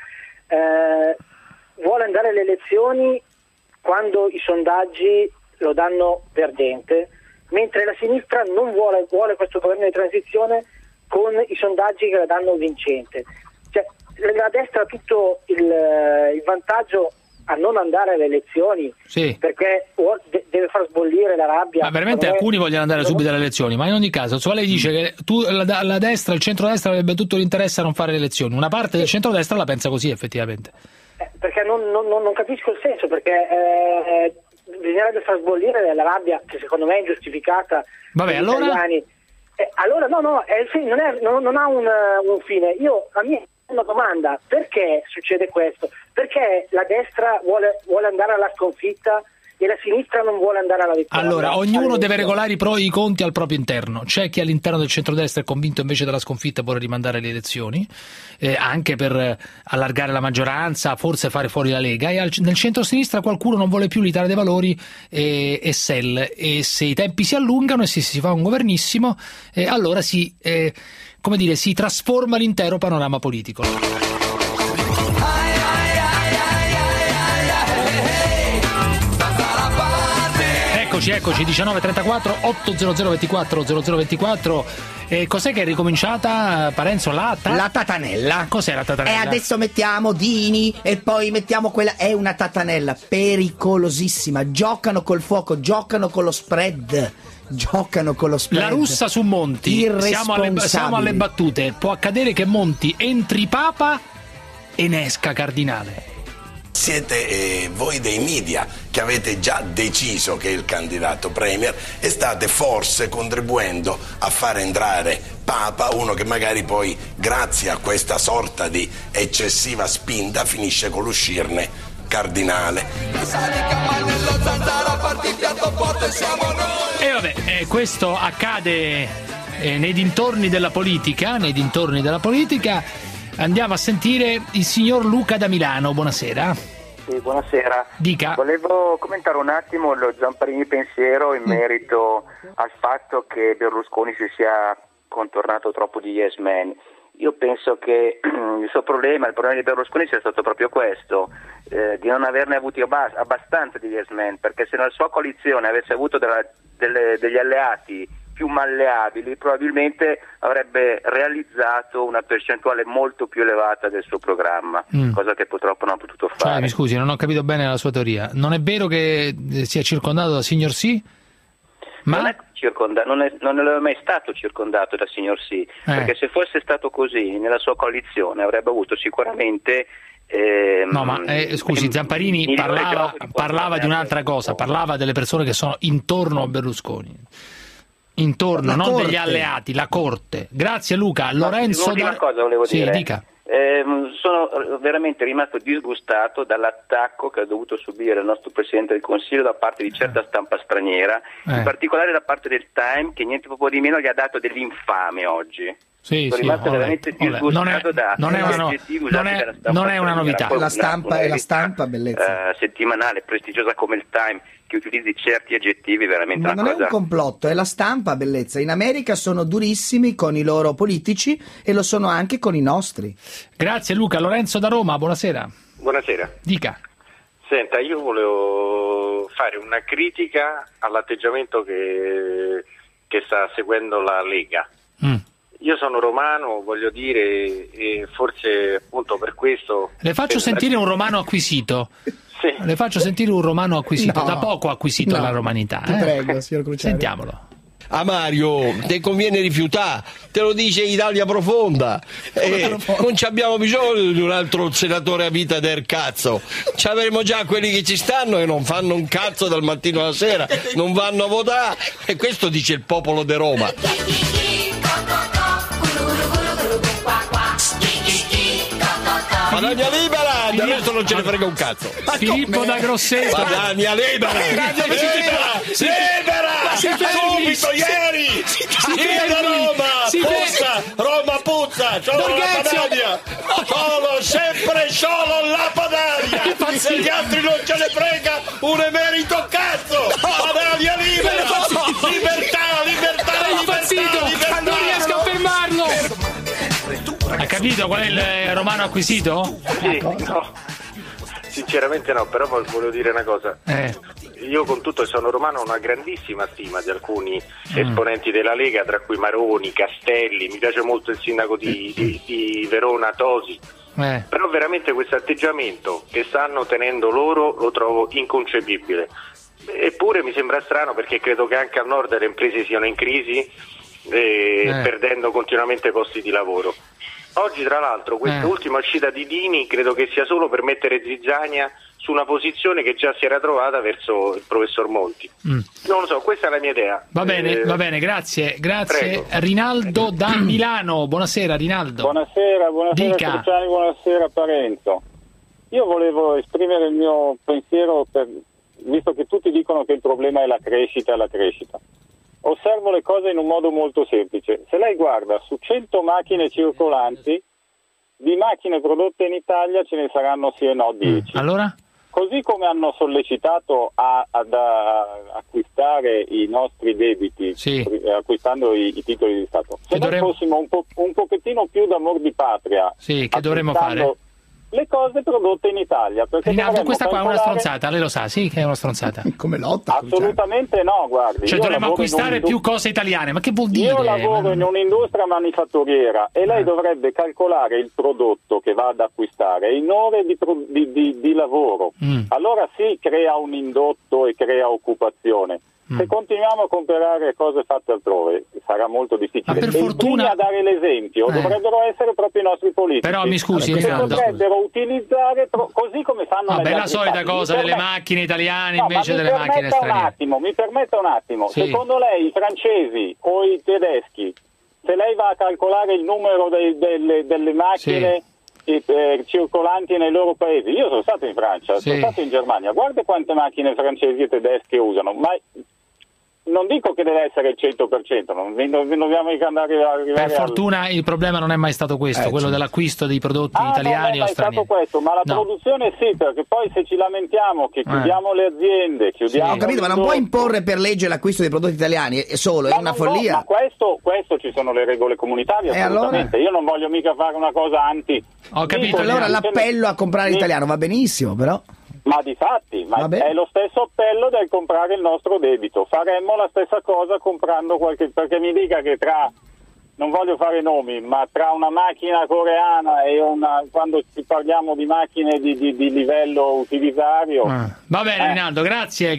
vuole andare alle elezioni quando i sondaggi lo danno perdente, mentre la sinistra non vuole questo governo di transizione con i sondaggi che la danno vincente. Cioè, la destra ha tutto il vantaggio a non andare alle elezioni, perché deve far sbollire la rabbia. Ma veramente alcuni vogliono andare subito alle elezioni, ma in ogni caso lei dice che la destra, il centrodestra avrebbe tutto l'interesse a non fare le elezioni. Una parte del centrodestra la pensa così, effettivamente. Perché non capisco il senso, perché bisognerebbe far sbollire la rabbia, che secondo me è ingiustificata. Vabbè, allora? Italiani. Allora non ha un fine. A mia una domanda: perché succede questo? Perché la destra vuole andare alla sconfitta e la sinistra non vuole andare alla vittoria? Allora, ognuno deve regolare i pro e i conti al proprio interno. C'è chi all'interno del centrodestra è convinto invece della sconfitta e vuole rimandare le elezioni, anche per allargare la maggioranza, forse fare fuori la Lega, e nel centro-sinistra qualcuno non vuole più l'Italia dei Valori e SEL, e se i tempi si allungano e se si fa un governissimo, allora si trasforma l'intero panorama politico. Eccoci, 19:34, 800 24 0024. Cos'è che è ricominciata, Parenzo? La tatanella. Cos'è la tatanella? E adesso mettiamo Dini e poi mettiamo quella. È una tatanella pericolosissima. Giocano col fuoco, giocano con lo spread. La Russa su Monti. Siamo alle battute. Può accadere che Monti entri Papa e ne esca Cardinale. Siete voi dei media che avete già deciso che il candidato premier e state forse contribuendo a far entrare Papa, uno che magari poi grazie a questa sorta di eccessiva spinta finisce con l'uscirne Cardinale. E vabbè, questo accade nei dintorni della politica. Andiamo a sentire il signor Luca da Milano. Buonasera. Sì, buonasera. Dica. Volevo commentare un attimo lo Zamparini pensiero in merito al fatto che Berlusconi si sia contornato troppo di yes man. Io penso che il problema di Berlusconi sia stato proprio questo, di non averne avuti abbastanza di yes man, perché se nella sua coalizione avesse avuto degli alleati più malleabili, probabilmente avrebbe realizzato una percentuale molto più elevata del suo programma, cosa che purtroppo non ha potuto fare. Mi scusi, non ho capito bene la sua teoria. Non è vero che sia circondato da signor Sì? Non è mai stato circondato da signor Sì, perché se fosse stato così nella sua coalizione avrebbe avuto sicuramente scusi, Zamparini parlava di un'altra cosa, parlava delle persone che sono intorno a Berlusconi. Non degli alleati, la corte. Grazie Luca. Lorenzo L'ultima cosa volevo dire. Dica. Sono veramente rimasto disgustato dall'attacco che ha dovuto subire il nostro Presidente del Consiglio da parte di certa stampa straniera, in particolare da parte del Time, che niente po' di meno gli ha dato dell'infame oggi. Sono rimasto veramente disgustato non è una novità. La stampa bellezza settimanale prestigiosa come il Time, che utilizzi certi aggettivi veramente. Ma non è un complotto, è la stampa bellezza. In America sono durissimi con i loro politici e lo sono anche con i nostri. Grazie Luca. Lorenzo da Roma, buonasera. Buonasera. Dica. Senta, io volevo fare una critica all'atteggiamento che sta seguendo la Lega. Io sono romano, voglio dire, e forse appunto per questo... Le faccio sentire un romano acquisito. Sì. Le faccio sentire un romano acquisito, No. da poco acquisito la romanità. Ti prego, signor Cruciani. Sentiamolo. A Mario, te conviene rifiutare, te lo dice Italia Profonda. Non ci abbiamo bisogno di un altro senatore a vita del cazzo. Ci avremo già quelli che ci stanno e non fanno un cazzo dal mattino alla sera, non vanno a votare. E questo dice il popolo di Roma. Madania libera, del resto non ce ne frega un cazzo. Filippo da Grosseto. Madania libera! Libera! Subito, ieri! Vieni da Roma! Roma puzza! Solo la Padania! Sempre solo la Padania! Se gli altri non ce ne frega, un emerito cazzo! Padania libera! Libertà! Non riesco a fermarlo! Ha capito qual è il romano acquisito? Sì, no. Sinceramente no, però volevo dire una cosa. Io con tutto sono romano ho una grandissima stima di alcuni esponenti della Lega, tra cui Maroni, Castelli, mi piace molto il sindaco di Verona, Tosi. Però veramente questo atteggiamento che stanno tenendo loro lo trovo inconcepibile. Eppure mi sembra strano, perché credo che anche al nord le imprese siano in crisi perdendo continuamente posti di lavoro. Oggi tra l'altro questa ultima uscita di Dini credo che sia solo per mettere zizzania su una posizione che già si era trovata verso il professor Monti. Non lo so, questa è la mia idea. Va bene, grazie. Prego. Rinaldo da Milano, buonasera Rinaldo. Buonasera Cruciani, buonasera Parenzo. Io volevo esprimere il mio pensiero, visto che tutti dicono che il problema è la crescita. Osservo le cose in un modo molto semplice. Se lei guarda su 100 macchine circolanti, di macchine prodotte in Italia ce ne saranno sì e no 10. Allora? Così come hanno sollecitato ad acquistare i nostri debiti, acquistando i titoli di Stato. Se noi fossimo un pochettino più d'amor di patria, che dovremmo fare? Le cose prodotte in Italia. Rinaldo, questa qua è una stronzata, lei lo sa, sì che è una stronzata. Come lotta? Assolutamente no, guardi. Cioè dovremmo acquistare più cose italiane, ma che vuol dire? Io lavoro in un'industria manifatturiera e lei dovrebbe calcolare il prodotto che va ad acquistare in ore di lavoro. Allora sì, crea un indotto e crea occupazione. Se continuiamo a comprare cose fatte altrove sarà molto difficile. Ma per fortuna a dare l'esempio dovrebbero essere proprio i nostri politici. Però mi scusi, che dovrebbero utilizzare così come fanno la solita cosa delle macchine italiane invece delle macchine straniere. Mi permetta un attimo. Secondo lei i francesi o i tedeschi, se lei va a calcolare il numero delle macchine circolanti nei loro paesi, io sono stato in Francia, sono stato in Germania, guarda quante macchine francesi e tedesche usano, ma non dico che deve essere il 100%, non dobbiamo arrivare per fortuna il problema non è mai stato questo, quello dell'acquisto dei prodotti italiani o stranieri. Non è mai stato questo, ma la produzione sì, perché poi se ci lamentiamo che chiudiamo le aziende, chiudiamo... Ho capito, ma non può imporre per legge l'acquisto dei prodotti italiani, è solo, è una follia. Ma questo ci sono le regole comunitarie, assolutamente. Io non voglio mica fare una cosa anti... Ho capito. Allora l'appello a comprare l'italiano va benissimo, però... Ma difatti, è lo stesso appello del comprare il nostro debito. Faremmo la stessa cosa comprando perché mi dica che non voglio fare nomi, ma tra una macchina coreana e quando parliamo di macchine di livello utilitario... Va bene Rinaldo, grazie.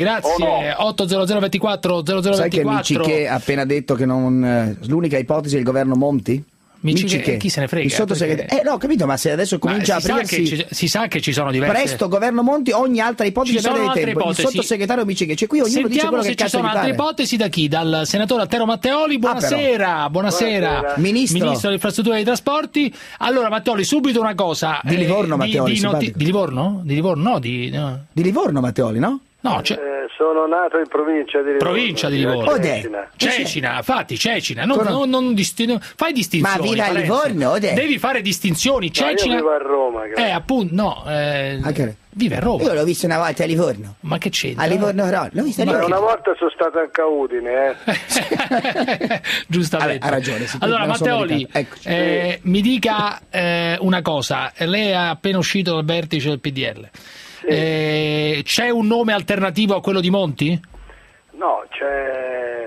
800 24 0024. Sai che Micciche ha appena detto che l'unica ipotesi è il governo Monti? Micciche, chi se ne frega? Il sottosegretario. No, ho capito, ma se adesso comincia a aprirsi... Si sa che ci sono diverse... Presto, governo Monti, ogni altra ipotesi ci sono altre tempo. ipotesi. Il sottosegretario Micciche, cioè qui ognuno dice quello che cazzo gli pare. Sentiamo se ci sono altre ipotesi da chi? Dal senatore Altero Matteoli. Buonasera. Buonasera. Ministro delle infrastrutture e dei trasporti. Allora, Matteoli, subito una cosa. Di Livorno, Matteoli. Di Livorno? Di Livorno? No, di Livorno, Matteoli, no? No, sono nato in provincia di Livorno. Provincia di Livorno. Cecina, infatti Cecina. Fai distinzioni. Ma viva Livorno, devi fare distinzioni. Cecina. Io vivo a Roma. Appunto, no. Vive a Roma. Io l'ho visto una volta a Livorno. Ma che c'entra? A Livorno, no, l'ho visto a Livorno. Una volta sono stato anche a Udine, Giustamente. Ha ragione. Allora, Matteoli, mi dica una cosa. Lei è appena uscito dal vertice del PDL. C'è un nome alternativo a quello di Monti? No, c'è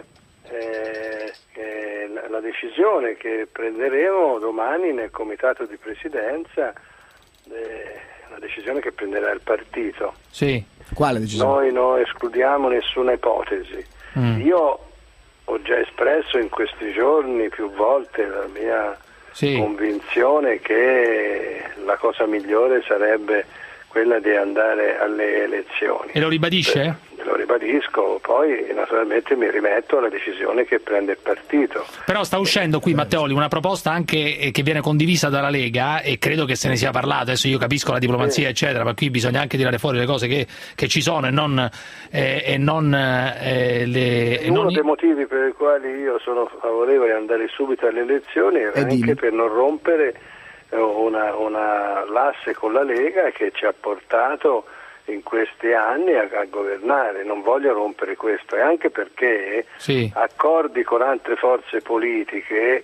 la decisione che prenderemo domani nel comitato di presidenza, la decisione che prenderà il partito. Sì. Quale decisione? Noi non escludiamo nessuna ipotesi. Io ho già espresso in questi giorni più volte la mia convinzione che la cosa migliore sarebbe quella di andare alle elezioni. E lo ribadisce? Lo ribadisco, poi naturalmente mi rimetto alla decisione che prende il partito. Però sta uscendo qui, Matteoli, una proposta anche che viene condivisa dalla Lega, e credo che se ne sia parlato. Adesso io capisco la diplomazia eccetera, ma qui bisogna anche tirare fuori le cose che ci sono Uno dei motivi per i quali io sono favorevole ad andare subito alle elezioni è anche per non rompere l'asse con la Lega che ci ha portato in questi anni a governare. Non voglio rompere questo, e anche perché accordi con altre forze politiche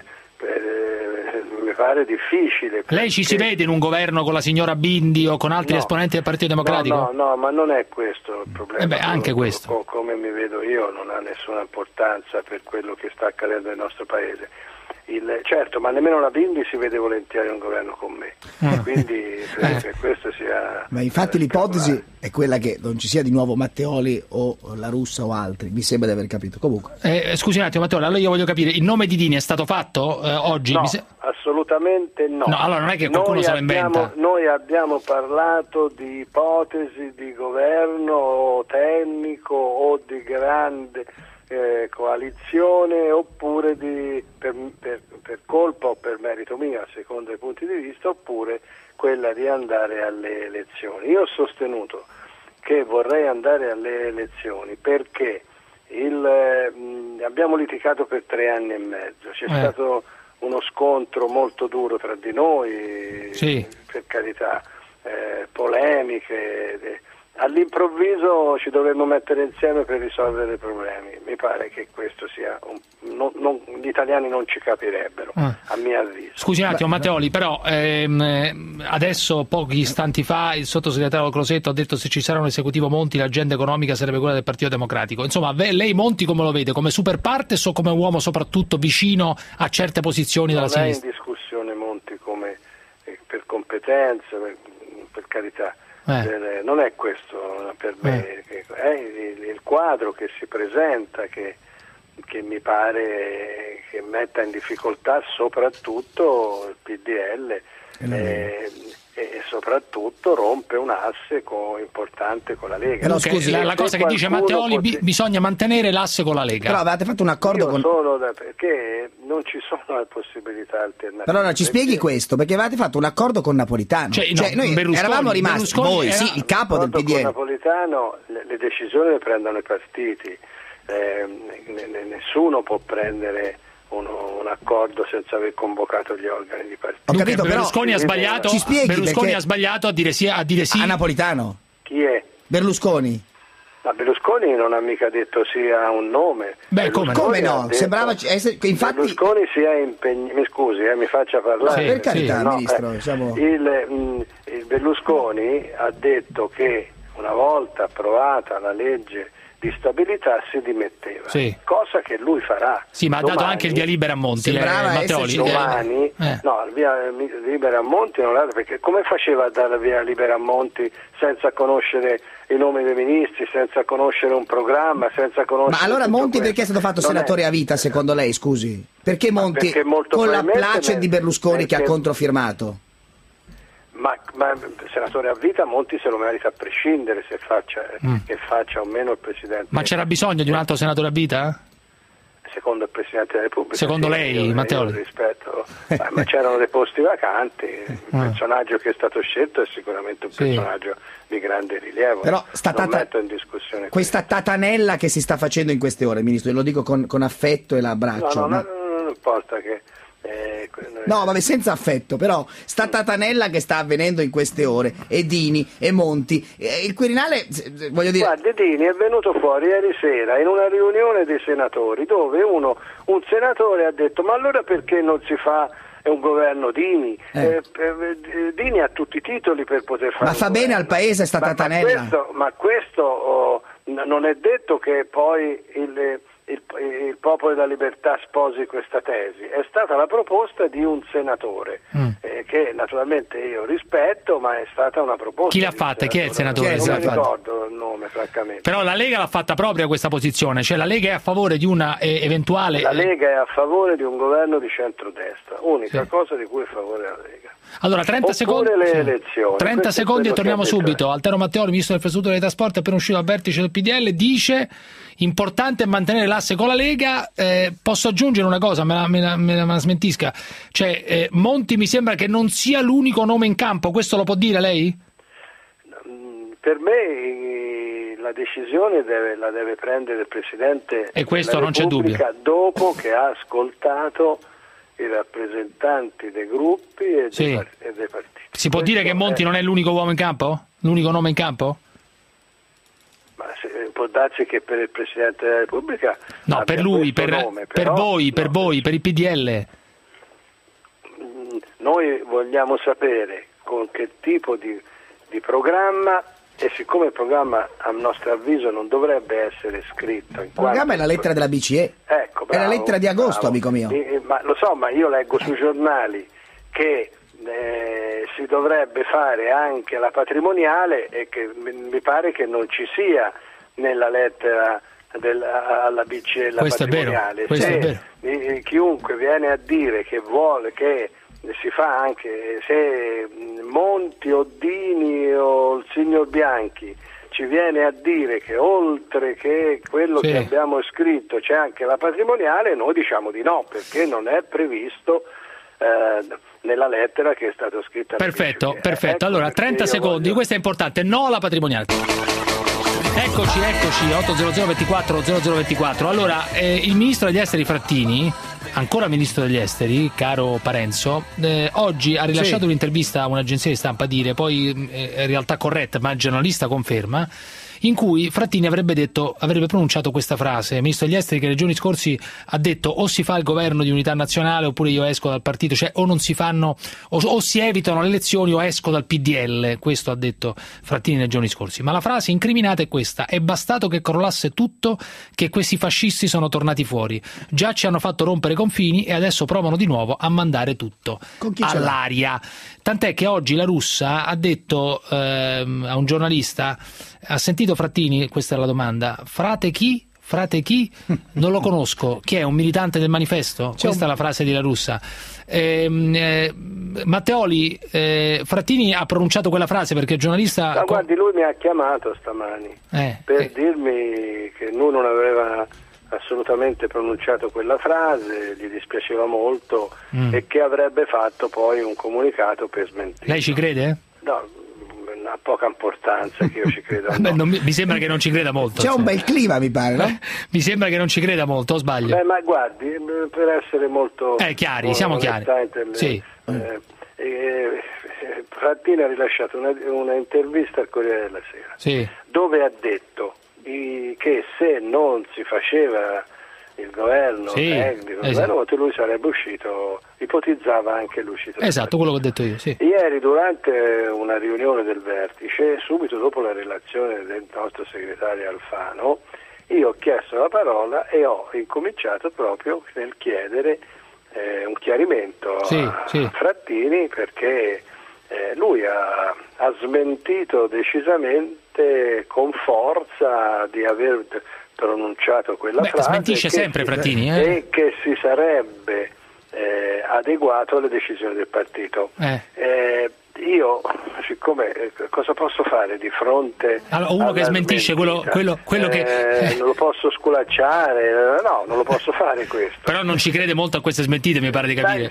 mi pare difficile. Lei si vede in un governo con la signora Bindi o con altri esponenti del Partito Democratico? No, ma non è questo il problema. Anche questo. Come mi vedo io non ha nessuna importanza per quello che sta accadendo nel nostro paese. Certo, ma nemmeno la Bindi si vede volentieri un governo con me, quindi per questo sia... Ma infatti l'ipotesi è quella che non ci sia di nuovo Matteoli o La Russa o altri, mi sembra di aver capito. Comunque scusi un attimo, Matteoli, allora io voglio capire, il nome di Dini è stato fatto oggi? No, assolutamente no. No, allora non è che qualcuno se lo inventa. Noi abbiamo parlato di ipotesi di governo tecnico o di grande coalizione, oppure per colpa o per merito mio, a seconda dei punti di vista, oppure quella di andare alle elezioni. Io ho sostenuto che vorrei andare alle elezioni perché abbiamo litigato per 3 anni e mezzo, c'è stato uno scontro molto duro tra di noi, per carità, polemiche. All'improvviso ci dovremmo mettere insieme per risolvere i problemi. Mi pare che questo sia gli italiani non ci capirebbero, a mio avviso. Scusi un attimo, Matteoli, però adesso pochi istanti fa il sottosegretario Crosetto ha detto: se ci sarà un esecutivo Monti l'agenda economica sarebbe quella del Partito Democratico. Insomma, lei Monti come lo vede? Come super partes o come uomo soprattutto vicino a certe posizioni della sinistra? Non è in discussione Monti come per competenze, per carità. Non è questo per me, è il quadro che si presenta che mi pare che metta in difficoltà soprattutto il PDL e soprattutto rompe un asse importante con la Lega. Però scusi, la cosa che dice Matteoli, bisogna mantenere l'asse con la Lega. Però avete fatto un accordo perché non ci sono possibilità alternative. Però ci spieghi questo, perché avete fatto un accordo con Napolitano. Noi eravamo rimasti, voi, il capo del PDL. Con Napolitano le decisioni le prendono i partiti, nessuno può prendere un accordo senza aver convocato gli organi di partito. Ho capito, Berlusconi però ha sbagliato. Ci spieghi Berlusconi ha sbagliato a dire sì a Napolitano. Chi è? Berlusconi. Ma Berlusconi non ha mica detto sì a un nome. Come no? Sembrava infatti Berlusconi si è impegnato. Mi scusi, mi faccia parlare. Per carità, Ministro. Il Berlusconi ha detto che una volta approvata la legge di stabilità si dimetteva, cosa che lui farà. Sì, ma domani, ha dato anche il via libera a Monti, Matteoli. Domani, no, il via libera a Monti non l'ha dato, perché come faceva a dare via libera a Monti senza conoscere i nomi dei ministri, senza conoscere un programma, senza conoscere... Ma allora Monti perché è stato fatto senatore a vita, secondo lei, scusi? Perché Monti, con la place di Berlusconi che ha controfirmato? Ma senatore a vita Monti se lo merita a prescindere che faccia o meno il Presidente. Ma c'era bisogno di un altro senatore a vita? Secondo il Presidente della Repubblica. Secondo lei, Matteoli? Rispetto, ma c'erano dei posti vacanti, il personaggio che è stato scelto è sicuramente un personaggio di grande rilievo. Però non metto in discussione questa tatanella che si sta facendo in queste ore, Ministro, lo dico con affetto e l'abbraccio. Non importa che... No, vabbè, senza affetto, però sta tatanella che sta avvenendo in queste ore, e Dini e Monti, il Quirinale, voglio dire... Guardi, Dini è venuto fuori ieri sera in una riunione dei senatori dove un senatore ha detto: ma allora perché non si fa un governo Dini? Dini ha tutti i titoli per poter fare. Ma fa bene al paese sta tatanella? Ma questo non è detto che poi il Popolo della Libertà sposi questa tesi. È stata la proposta di un senatore che naturalmente io rispetto, ma è stata una proposta. Chi l'ha fatta? Chi è il senatore? Non mi ricordo il nome, francamente. Però la Lega l'ha fatta propria questa posizione, cioè la Lega è a favore di una eventuale... La Lega è a favore di un governo di centrodestra, unica cosa di cui è a favore la Lega. Allora, 30 secondi, le elezioni. 30 secondi e torniamo subito. Altero Matteoli, ministro del infrastrutture e dei trasporti, appena uscito dal vertice del PDL, dice: importante mantenere l'asse con la Lega. Posso aggiungere una cosa, me la smentisca, cioè Monti mi sembra che non sia l'unico nome in campo, questo lo può dire lei? Per me la decisione la deve prendere il Presidente e questo non c'è dubbio, dopo che ha ascoltato i rappresentanti dei gruppi e dei partiti. Si può dire che Monti non è l'unico uomo in campo? L'unico nome in campo? Ma può darsi che per il Presidente della Repubblica... No, per lui, per voi, per il PDL. Noi vogliamo sapere con che tipo di programma, e siccome il programma a nostro avviso non dovrebbe essere scritto... Il programma è la lettera della BCE, ecco, bravo, è la lettera di agosto, amico mio. Ma lo so, ma io leggo sui giornali che si dovrebbe fare anche la patrimoniale e che mi pare che non ci sia nella lettera alla BCE la questo patrimoniale. Questo è vero. Chiunque viene a dire che vuole che si fa anche, se Monti o Dini o il signor Bianchi ci viene a dire che oltre che quello che abbiamo scritto c'è anche la patrimoniale, noi diciamo di no, perché non è previsto nella lettera che è stata scritta. Perfetto. Ecco, allora 30 secondi, questo è importante, no alla patrimoniale. Eccoci, 800 24 0024. Allora, il ministro degli esteri Frattini, ancora ministro degli esteri, caro Parenzo, oggi ha rilasciato un'intervista a un'agenzia di stampa, poi in realtà corretta, ma il giornalista conferma, in cui Frattini avrebbe pronunciato questa frase: il ministro degli esteri che nei giorni scorsi ha detto o si fa il governo di unità nazionale oppure io esco dal partito, cioè o non si fanno o si evitano le elezioni o esco dal PDL, questo ha detto Frattini nei giorni scorsi. Ma la frase incriminata è questa: è bastato che crollasse tutto che questi fascisti sono tornati fuori, già ci hanno fatto rompere i confini e adesso provano di nuovo a mandare tutto all'aria. Tant'è che oggi la Russa ha detto a un giornalista: ha sentito Frattini? Questa è la domanda. Frate chi? Non lo conosco. Chi è? Un militante del manifesto? Questa è la frase di La Russa. Matteoli, Frattini ha pronunciato quella frase perché il giornalista... Ma guardi, lui mi ha chiamato stamani per dirmi che lui non aveva assolutamente pronunciato quella frase, gli dispiaceva molto e che avrebbe fatto poi un comunicato per smentire. Lei ci crede? No, ha poca importanza che io ci creda. Mi sembra che non ci creda molto. C'è un bel clima, mi pare, no? Mi sembra che non ci creda molto, o sbaglio? Ma guardi, per essere molto chiari, siamo chiari. Frattini ha rilasciato una intervista al Corriere della Sera, dove ha detto che se non si faceva il governo tecnico, lui sarebbe uscito, ipotizzava anche l'uscita. Esatto, quello che ho detto io. Ieri, durante una riunione del vertice, subito dopo la relazione del nostro segretario Alfano, io ho chiesto la parola e ho incominciato proprio nel chiedere un chiarimento a Frattini, perché lui ha smentito decisamente con forza di aver pronunciato quella frase. Smentisce sempre Frattini, e che si sarebbe adeguato alle decisioni del partito. Io, siccome cosa posso fare di fronte a uno che smentisce quello che non lo posso sculacciare, no, non lo posso fare questo. Però non ci crede molto a queste smentite, mi pare di capire.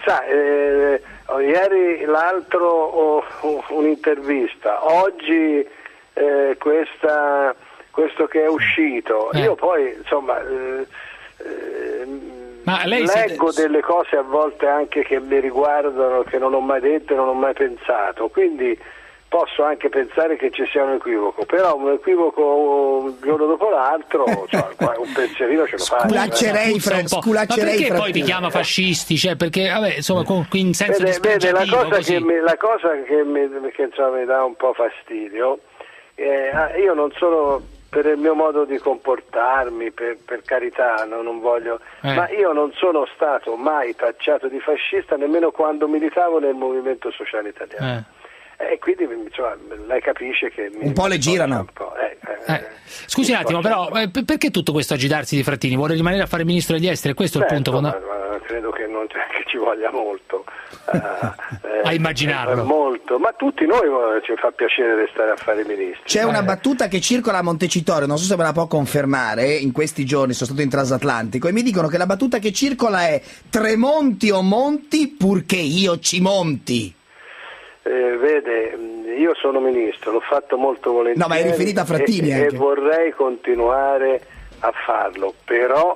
Ieri l'altro un'intervista, oggi questo che è uscito. Io poi insomma ma lei leggo delle cose a volte anche che mi riguardano, che non ho mai detto e non ho mai pensato, quindi posso anche pensare che ci sia un equivoco, però un equivoco un giorno dopo l'altro, un pensierino ce lo fa. Sculaccerei ma perché poi vi chiama fascisti? Cioè, perché vabbè, insomma, in senso dispregiativo, la cosa che mi dà un po' fastidio, io non sono, per il mio modo di comportarmi, per carità, non voglio, ma io non sono stato mai tacciato di fascista nemmeno quando militavo nel Movimento Sociale Italiano. E quindi insomma, lei capisce che un po' le girano. Scusi un attimo, però perché tutto questo agitarsi di Frattini? Vuole rimanere a fare ministro degli esteri? Questo è il punto credo che non che ci voglia molto a immaginarlo. Molto, ma tutti noi ci fa piacere restare a fare ministri. C'è una battuta che circola a Montecitorio, non so se me la può confermare, in questi giorni sono stato in transatlantico e mi dicono che la battuta che circola è Tremonti o Monti purché io ci monti. Vede, io sono ministro, l'ho fatto molto volentieri. No, ma è riferita a Frattini e vorrei continuare a farlo, però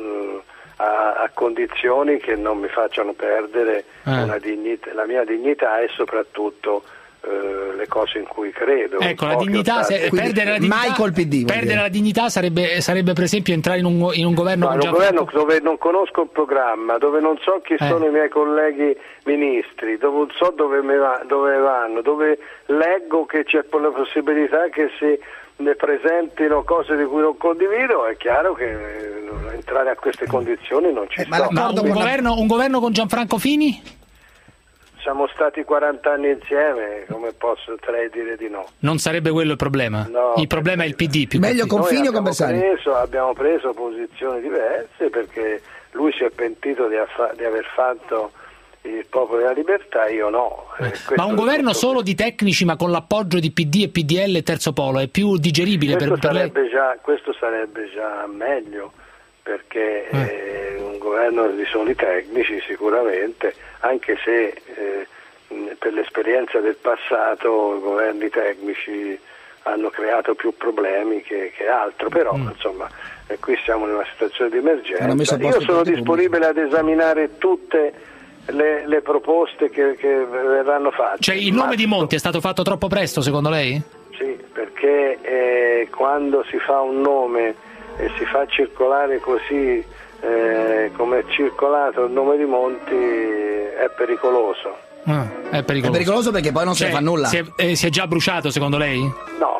a condizioni che non mi facciano perdere la mia dignità e soprattutto le cose in cui credo. Ecco, la dignità, perdere la dignità, mai col PD. Perdere la dignità sarebbe per esempio entrare in un governo con governo dove non conosco il programma, dove non so chi sono i miei colleghi ministri, dove non so dove vanno, dove leggo che c'è la possibilità che si ne presentino cose di cui non condivido. È chiaro che entrare a queste condizioni non ci sto. Ma un governo con Gianfranco Fini? Siamo stati 40 anni insieme, come potrei dire di no? Non sarebbe quello il problema? No, il problema è il PD. Meglio con Fini o con Bersani? Abbiamo preso posizioni diverse perché lui si è pentito di aver fatto il Popolo della Libertà, io no. Ma un governo solo di tecnici ma con l'appoggio di PD e PDL e Terzo Polo è più digeribile per lei? Questo sarebbe già meglio, perché un governo di soli tecnici sicuramente, anche se per l'esperienza del passato i governi tecnici hanno creato più problemi che altro, però insomma qui siamo in una situazione di emergenza. Io sono disponibile ad esaminare tutte le proposte che verranno fatte. Cioè il nome di Monti è stato fatto troppo presto secondo lei? Sì, perché quando si fa un nome e si fa circolare così come è circolato il nome di Monti è pericoloso. È pericoloso perché poi non se ne fa nulla. Si è già bruciato secondo lei? No,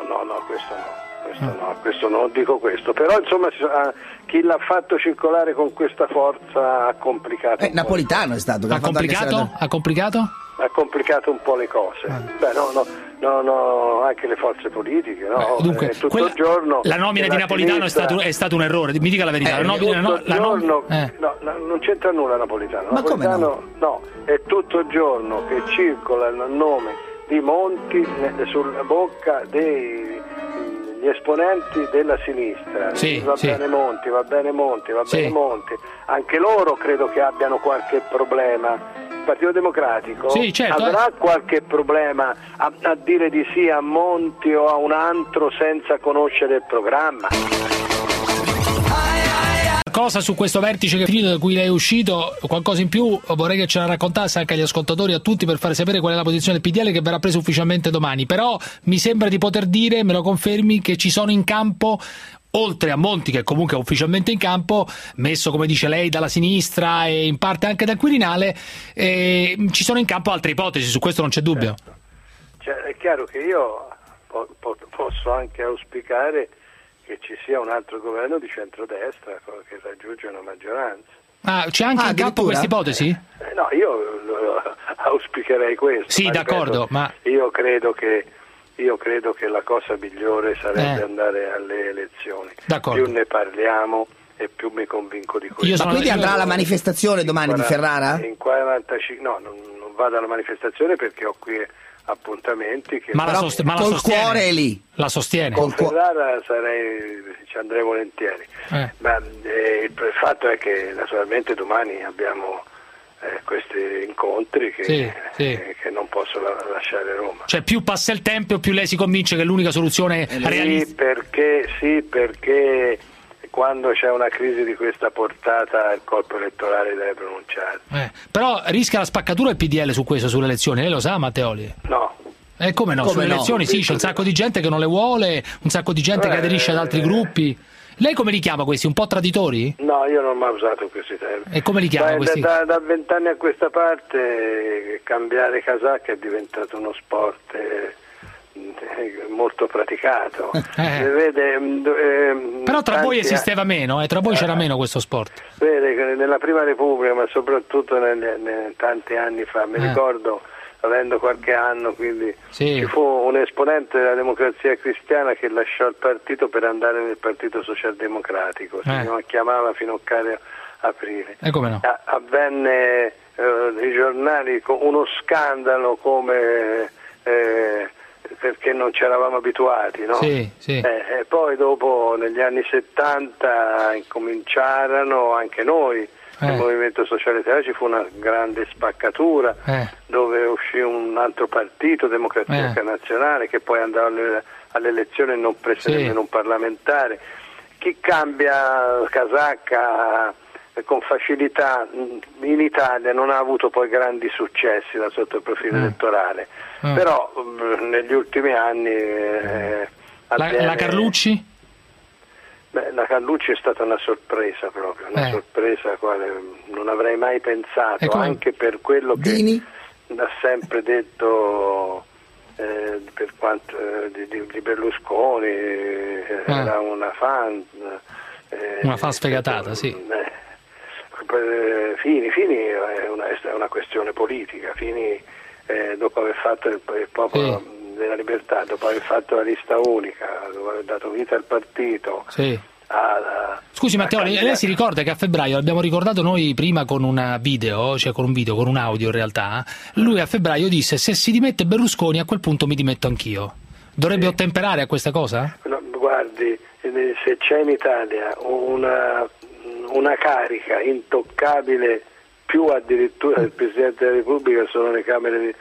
questo no, dico questo, però insomma chi l'ha fatto circolare con questa forza ha complicato. Napolitano è stato. Ha complicato? Ha complicato un po' le cose. Anche le forze politiche, no? Dunque, tutto il giorno la nomina di Napolitano è stato un errore, mi dica la verità. Non c'entra nulla Napolitano. Ma come no? No, è tutto il giorno che circola il nome di Monti sulla bocca degli esponenti della sinistra. Bene Monti, va bene Monti. Anche loro credo che abbiano qualche problema. Il Partito Democratico avrà qualche problema a dire di sì a Monti o a un altro senza conoscere il programma. Cosa su questo vertice che è finito, da cui lei è uscito, qualcosa in più vorrei che ce la raccontasse anche agli ascoltatori, a tutti, per fare sapere qual è la posizione del PDL, che verrà presa ufficialmente domani. Però mi sembra di poter dire, me lo confermi, che ci sono in campo, oltre a Monti che comunque è ufficialmente in campo, messo come dice lei dalla sinistra e in parte anche dal Quirinale, ci sono in campo altre ipotesi, su questo non c'è dubbio. È chiaro che io posso anche auspicare che ci sia un altro governo di centrodestra che raggiunge una maggioranza. C'è anche in campo questa ipotesi? No, io auspicherei questo. Sì, d'accordo, ma io credo che la cosa migliore sarebbe andare alle elezioni. D'accordo. Più ne parliamo e più mi convinco di questo. Ma quindi andrà alla manifestazione domani di Ferrara? In 45, no, non vado alla manifestazione perché ho qui appuntamenti che col cuore è lì. La sostiene. Con Ferrara ci andrei volentieri. Ma il fatto è che naturalmente domani abbiamo questi incontri che non posso lasciare Roma. Cioè più passa il tempo più lei si convince che l'unica soluzione realistica. Perché quando c'è una crisi di questa portata il colpo elettorale deve pronunciare. Però rischia la spaccatura il PDL su questo, sulle elezioni, lei lo sa Matteoli? No. Come no? Sulle elezioni sì, c'è un sacco di gente che non le vuole, un sacco di gente che aderisce ad altri gruppi. Lei come li chiama questi? Un po' traditori? No, io non ho mai usato questi termini. E come li chiama questi? Da 20 anni a questa parte cambiare casacca è diventato uno sport molto praticato. Però tra voi esisteva meno, tra voi c'era meno questo sport. Vede, nella Prima Repubblica, ma soprattutto tanti anni fa, mi ricordo, avendo qualche anno, quindi ci fu un esponente della Democrazia Cristiana che lasciò il partito per andare nel Partito Socialdemocratico, si chiamava Finocchiario Aprile. Come no? Avvenne nei giornali uno scandalo come perché non ci eravamo abituati, no? Sì. E poi dopo negli anni 70 incominciarono anche noi nel Movimento Sociale Italiano, ci fu una grande spaccatura dove uscì un altro partito, Democrazia Nazionale, che poi andò alle elezioni e non prese nemmeno un parlamentare. Chi cambia casacca con facilità in Italia non ha avuto poi grandi successi da sotto il profilo elettorale, però negli ultimi anni la Carlucci? La Carlucci è stata una sorpresa proprio, una sorpresa a quale non avrei mai pensato, anche per quello che ha sempre detto per quanto di Berlusconi, era una fan sfegatata, sì. Fini è una questione politica. Fini dopo aver fatto il Popolo della Libertà, dopo aver fatto la lista unica, dopo aver dato vita al partito. Scusi Matteoli, lei si ricorda che a febbraio, l'abbiamo ricordato noi prima con un video, cioè con un audio in realtà, lui a febbraio disse: se si dimette Berlusconi a quel punto mi dimetto anch'io. Dovrebbe ottemperare a questa cosa? No, guardi, se c'è in Italia una carica intoccabile, più addirittura del Presidente della Repubblica, sono le Camere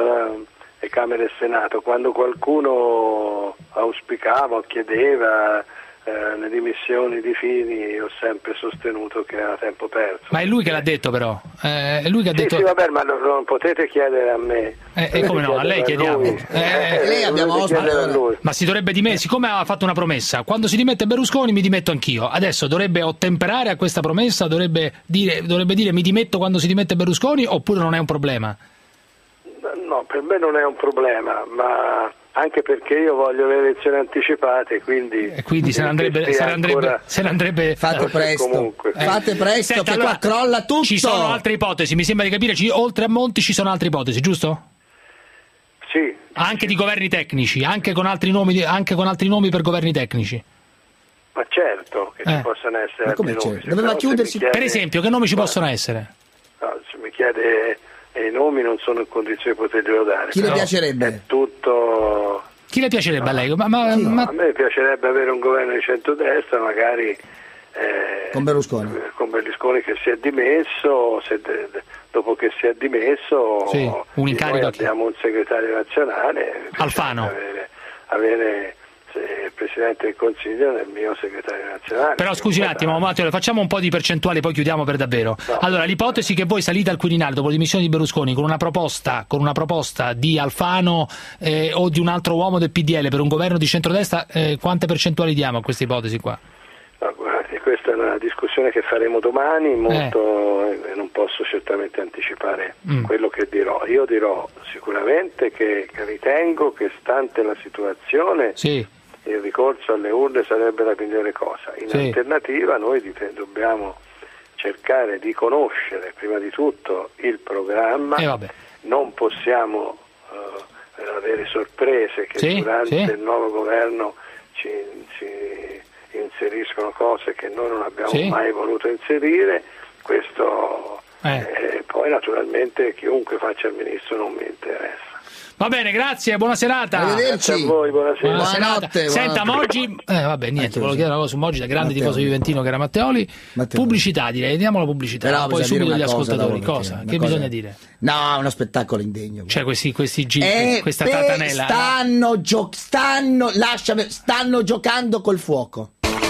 e Senato. Quando qualcuno auspicava o chiedeva le dimissioni di Fini, ho sempre sostenuto che era tempo perso. Ma è lui che l'ha detto, però. È lui che ha detto. Sì, vabbè, ma non potete chiedere a me. Come no? A lei chiediamo. Lei abbiamo ospite. Ma si dovrebbe dimettere, siccome aveva fatto una promessa: quando si dimette Berlusconi mi dimetto anch'io. Adesso dovrebbe ottemperare a questa promessa, dovrebbe dire mi dimetto quando si dimette Berlusconi, oppure non è un problema? No, per me non è un problema, ma anche perché io voglio le elezioni anticipate, quindi se ne andrebbe fate presto, fate presto. Senta, che allora, qua crolla tutto. Ci sono altre ipotesi, mi sembra di capire, oltre a Monti ci sono altre ipotesi, giusto? Sì. Anche di governi tecnici, anche con altri nomi per governi tecnici. Ma certo che ci possono essere altri nomi. Doveva chiudersi. Per esempio, che nomi ci possono essere? No, se mi chiede i nomi non sono in condizione di poterglielo dare. Chi le piacerebbe? È tutto. Chi le piacerebbe a lei? A me piacerebbe avere un governo di centrodestra, magari con Berlusconi che si è dimesso, dopo che si è dimesso un incarico abbiamo un segretario nazionale, Alfano, avere il Presidente del Consiglio nel mio segretario nazionale. Però scusi un attimo Matteo, facciamo un po' di percentuali, poi chiudiamo per davvero. Allora, l'ipotesi che voi salite al Quirinale dopo le dimissioni di Berlusconi con una proposta di Alfano o di un altro uomo del PDL per un governo di centrodestra, quante percentuali diamo a questa ipotesi qua? No, guardi, questa è una discussione che faremo domani, non posso certamente anticipare quello che dirò. Io dirò sicuramente che ritengo che, stante la situazione, il ricorso alle urne sarebbe la migliore cosa. In alternativa noi dobbiamo cercare di conoscere prima di tutto il programma, non possiamo avere sorprese che durante il nuovo governo ci inseriscono cose che noi non abbiamo mai voluto inserire, questo poi naturalmente chiunque faccia il ministro non mi interessa. Va bene, grazie, buona serata. Arrivederci. Grazie a voi, buonasera. Buonanotte. Senta, Moggi, volevo chiedere una cosa su Moggi, da grande tifoso juventino che era Matteoli. Pubblicità, direi, vediamo la pubblicità. Però poi subito gli ascoltatori. Cosa? Che bisogna dire? No, è uno spettacolo indegno. Cioè questi questa tatanella. Stanno giocando col fuoco.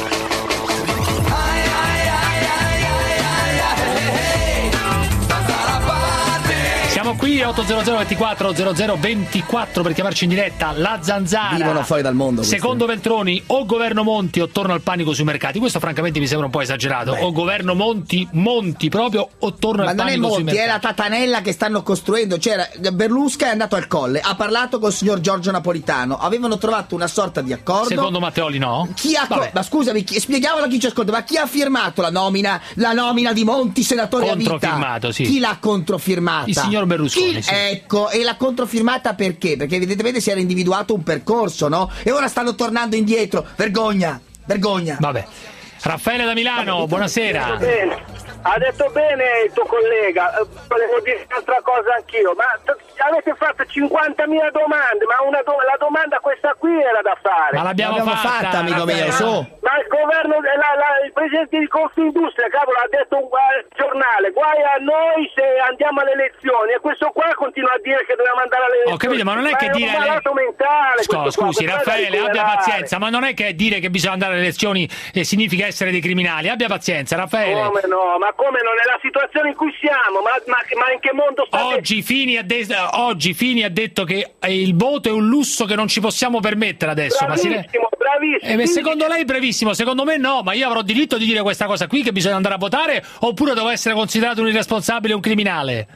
Siamo qui 800 24 00 24 per chiamarci in diretta. La Zanzara vivono fuori dal mondo. Secondo Veltroni, o governo Monti o torno al panico sui mercati. Questo francamente mi sembra un po' esagerato. O governo Monti proprio, o torno al panico sui mercati. Ma non è Monti, è la tatanella che stanno costruendo. Berlusca è andato al Colle, ha parlato col signor Giorgio Napolitano, avevano trovato una sorta di accordo. Secondo Matteoli no? Ma scusami, spieghiamolo a chi ci ascolta, ma chi ha firmato la nomina di Monti senatore a vita? Controfirmato, sì. Chi l'ha controfirmata? Il signor Berlusconi, sì. Ecco, e l'ha controfirmata perché? Perché evidentemente si era individuato un percorso, no? E ora stanno tornando indietro. Vergogna. Vabbè. Raffaele da Milano, buonasera. Ha detto bene il tuo collega, volevo dire un'altra cosa anch'io, ma avete fatto 50.000 domande, ma la domanda questa qui era da fare. Ma l'abbiamo fatta, amico mio, su. Ma il governo, il presidente di Confindustria, cavolo, ha detto al giornale, guai a noi se andiamo alle elezioni, e questo qua continua a dire che dobbiamo andare alle elezioni. Ho capito, ma non è che dire... è un malato mentale. Scusi, Raffaele, abbia pazienza, ma non è che dire che bisogna andare alle elezioni significa essere dei criminali, abbia pazienza, Raffaele. Come non è la situazione in cui siamo, ma in che mondo sta? Oggi Fini ha detto che il voto è un lusso che non ci possiamo permettere adesso. Bravissimo. Secondo lei brevissimo, secondo me no, ma io avrò diritto di dire questa cosa qui, che bisogna andare a votare, oppure devo essere considerato un irresponsabile o un criminale?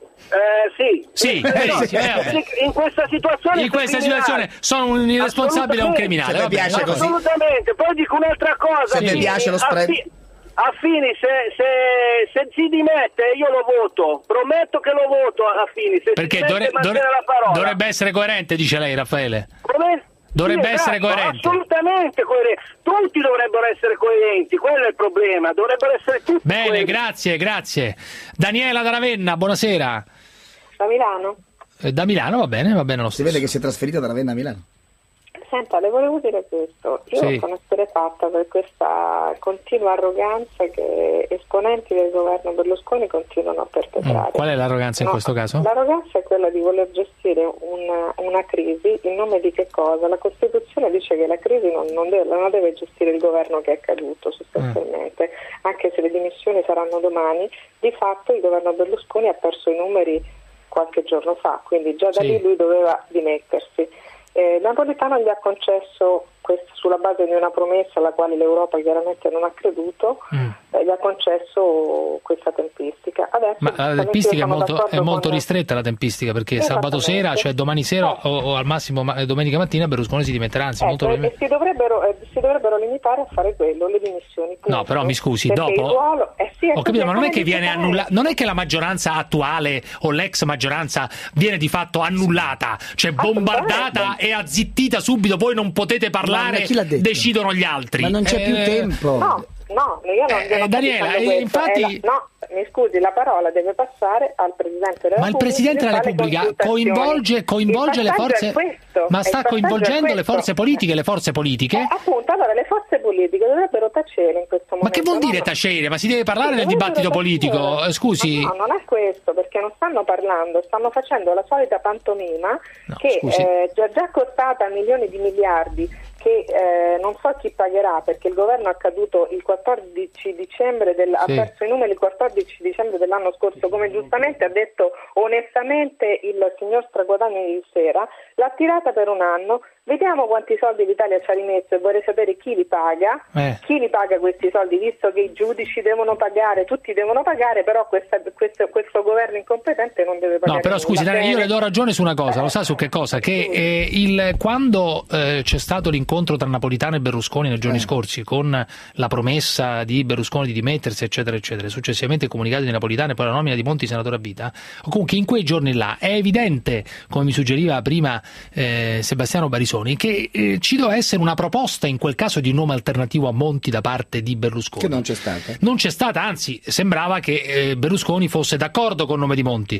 Sì. In questa situazione sono un irresponsabile o un criminale. Assolutamente. Poi dico un'altra cosa. Se mi piace lo spread. A Fini, se si dimette io lo voto, prometto che lo voto a Fini. Perché dovrebbe essere coerente, dice lei, Raffaele. Dovrebbe essere coerente. Assolutamente coerente. Tutti dovrebbero essere coerenti, quello è il problema. Dovrebbero essere tutti coerenti. Bene, grazie. Daniela da Ravenna, buonasera. Da Milano. Da Milano, va bene lo stesso. Si vede che si è trasferita da Ravenna a Milano. Senta, le volevo dire questo, io sono esterrefatta per questa continua arroganza che esponenti del governo Berlusconi continuano a perpetrare. Qual è l'arroganza in questo caso? L'arroganza è quella di voler gestire una crisi, in nome di che cosa? La Costituzione dice che la crisi non deve gestire il governo che è caduto sostanzialmente, anche se le dimissioni saranno domani. Di fatto il governo Berlusconi ha perso i numeri qualche giorno fa, quindi già da lì lui doveva dimettersi. Napolitano gli ha concesso, sulla base di una promessa alla quale l'Europa chiaramente non ha creduto, gli ha concesso questa tempistica. Adesso, ma la tempistica è molto ristretta, la tempistica, perché sabato sera, cioè domani sera o al massimo domenica mattina, Berlusconi si dimetterà, anzi si dovrebbero limitare a fare quello, le dimissioni. Punto. No, però mi scusi, dopo ho capito, ma non è che viene annullata, non è che la maggioranza attuale o l'ex maggioranza viene di fatto annullata, cioè bombardata e azzittita subito, voi non potete parlare, decidono gli altri. Ma non c'è più tempo. No, io non Daniela, infatti... No, mi scusi, la parola deve passare al Presidente della Repubblica. Ma il Presidente della Repubblica coinvolge le forze... Ma sta coinvolgendo le forze politiche, appunto, allora le forze politiche dovrebbero tacere in questo momento. Ma che vuol dire tacere? Ma si deve parlare nel dibattito politico, scusi. No, non è questo, perché non stanno parlando, stanno facendo la solita pantomima che già costata milioni di miliardi, che non so chi pagherà, perché il governo è caduto il 14 dicembre ha perso i numeri il 14 dicembre dell'anno scorso, come giustamente ha detto onestamente il signor Straguadagni ieri sera, l'ha tirata per un anno, Vediamo quanti soldi l'Italia ci ha rimesso e vorrei sapere chi li paga, chi li paga questi soldi, visto che i giudici devono pagare, tutti devono pagare, però questo governo incompetente non deve pagare. No, però scusi, io le do ragione su una cosa, lo sa su che cosa? Che quando c'è stato l'incontro tra Napolitano e Berlusconi nei giorni scorsi, con la promessa di Berlusconi di dimettersi, eccetera, eccetera, successivamente il comunicato di Napolitano e poi la nomina di Monti senatore a vita, comunque in quei giorni là è evidente, come mi suggeriva prima Sebastiano Barisoni, che ci doveva essere una proposta in quel caso di un nome alternativo a Monti da parte di Berlusconi. Che non c'è stata. Non c'è stata, anzi sembrava che Berlusconi fosse d'accordo con il nome di Monti.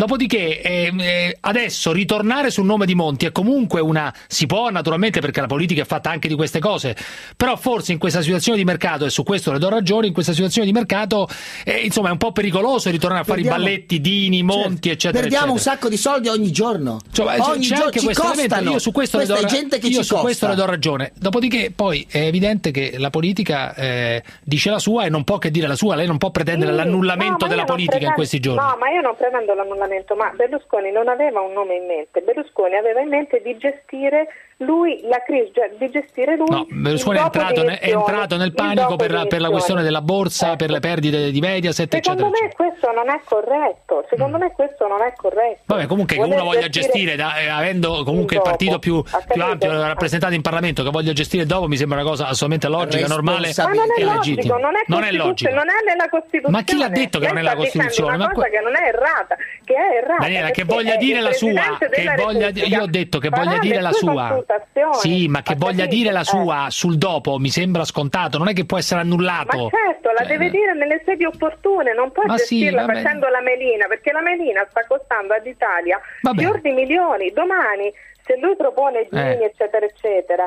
Dopodiché adesso ritornare sul nome di Monti è comunque si può naturalmente, perché la politica è fatta anche di queste cose, però forse in questa situazione di mercato, e su questo le do ragione, in questa situazione di mercato insomma è un po' pericoloso ritornare a fare i balletti Dini, Monti, eccetera. Perdiamo un sacco di soldi ogni giorno. Ogni giorno ci costano. Io su questo le do gente che questo le do ragione. Dopodiché poi è evidente che la politica dice la sua e non può che dire la sua. Lei non può pretendere l'annullamento della politica in questi giorni. No, ma io non pretendo l'annullamento, ma Berlusconi non aveva un nome in mente. Berlusconi aveva in mente di gestire lui la crisi, di gestire lui. No, Berlusconi è entrato nel panico per la questione della borsa, per le perdite di Mediaset, secondo eccetera. Me questo non è corretto. Secondo me questo non è corretto. Vabbè, comunque che uno voglia gestire, avendo comunque il partito più ampio rappresentato in Parlamento, che voglia gestire dopo, mi sembra una cosa assolutamente logica, normale e legittima. Non è logico, non è nella Costituzione. Ma chi l'ha detto che non è nella Costituzione? Una cosa che non è errata, che è errata. Daniela, che voglia dire la sua, io ho detto che voglia dire la sua. Sì, ma che voglia dire la sua sul dopo mi sembra scontato, non è che può essere annullato. Ma certo, la deve dire nelle sedi opportune, non può gestirla facendo la melina, perché la melina sta costando all'Italia fior di milioni. Domani, se lui propone Gini, eccetera, eccetera,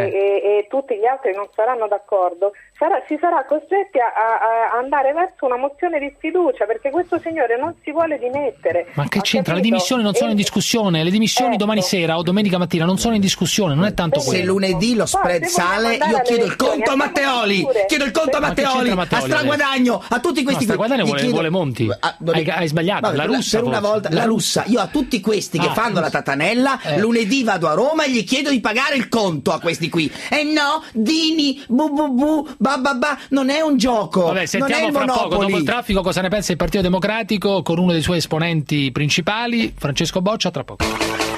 e tutti gli altri non saranno d'accordo, si sarà costretti a andare verso una mozione di sfiducia, perché questo signore non si vuole dimettere. Ma che c'entra? Le dimissioni non sono in discussione, le dimissioni domani sera o domenica mattina non sono in discussione, non è tanto quello. Se lunedì lo spread sale, io chiedo il conto a Matteoli, a Straguadagno, a tutti questi. Ma Straguadagno vuole Monti. Hai sbagliato, la russa. Per una volta, la russa. Io a tutti questi che fanno la tatanella, lunedì vado a Roma e gli chiedo di pagare il conto a questi qui. E no, Dini, non è un gioco. Vabbè, sentiamo fra poco, dopo il traffico, cosa ne pensa il Partito Democratico con uno dei suoi esponenti principali, Francesco Boccia, tra poco.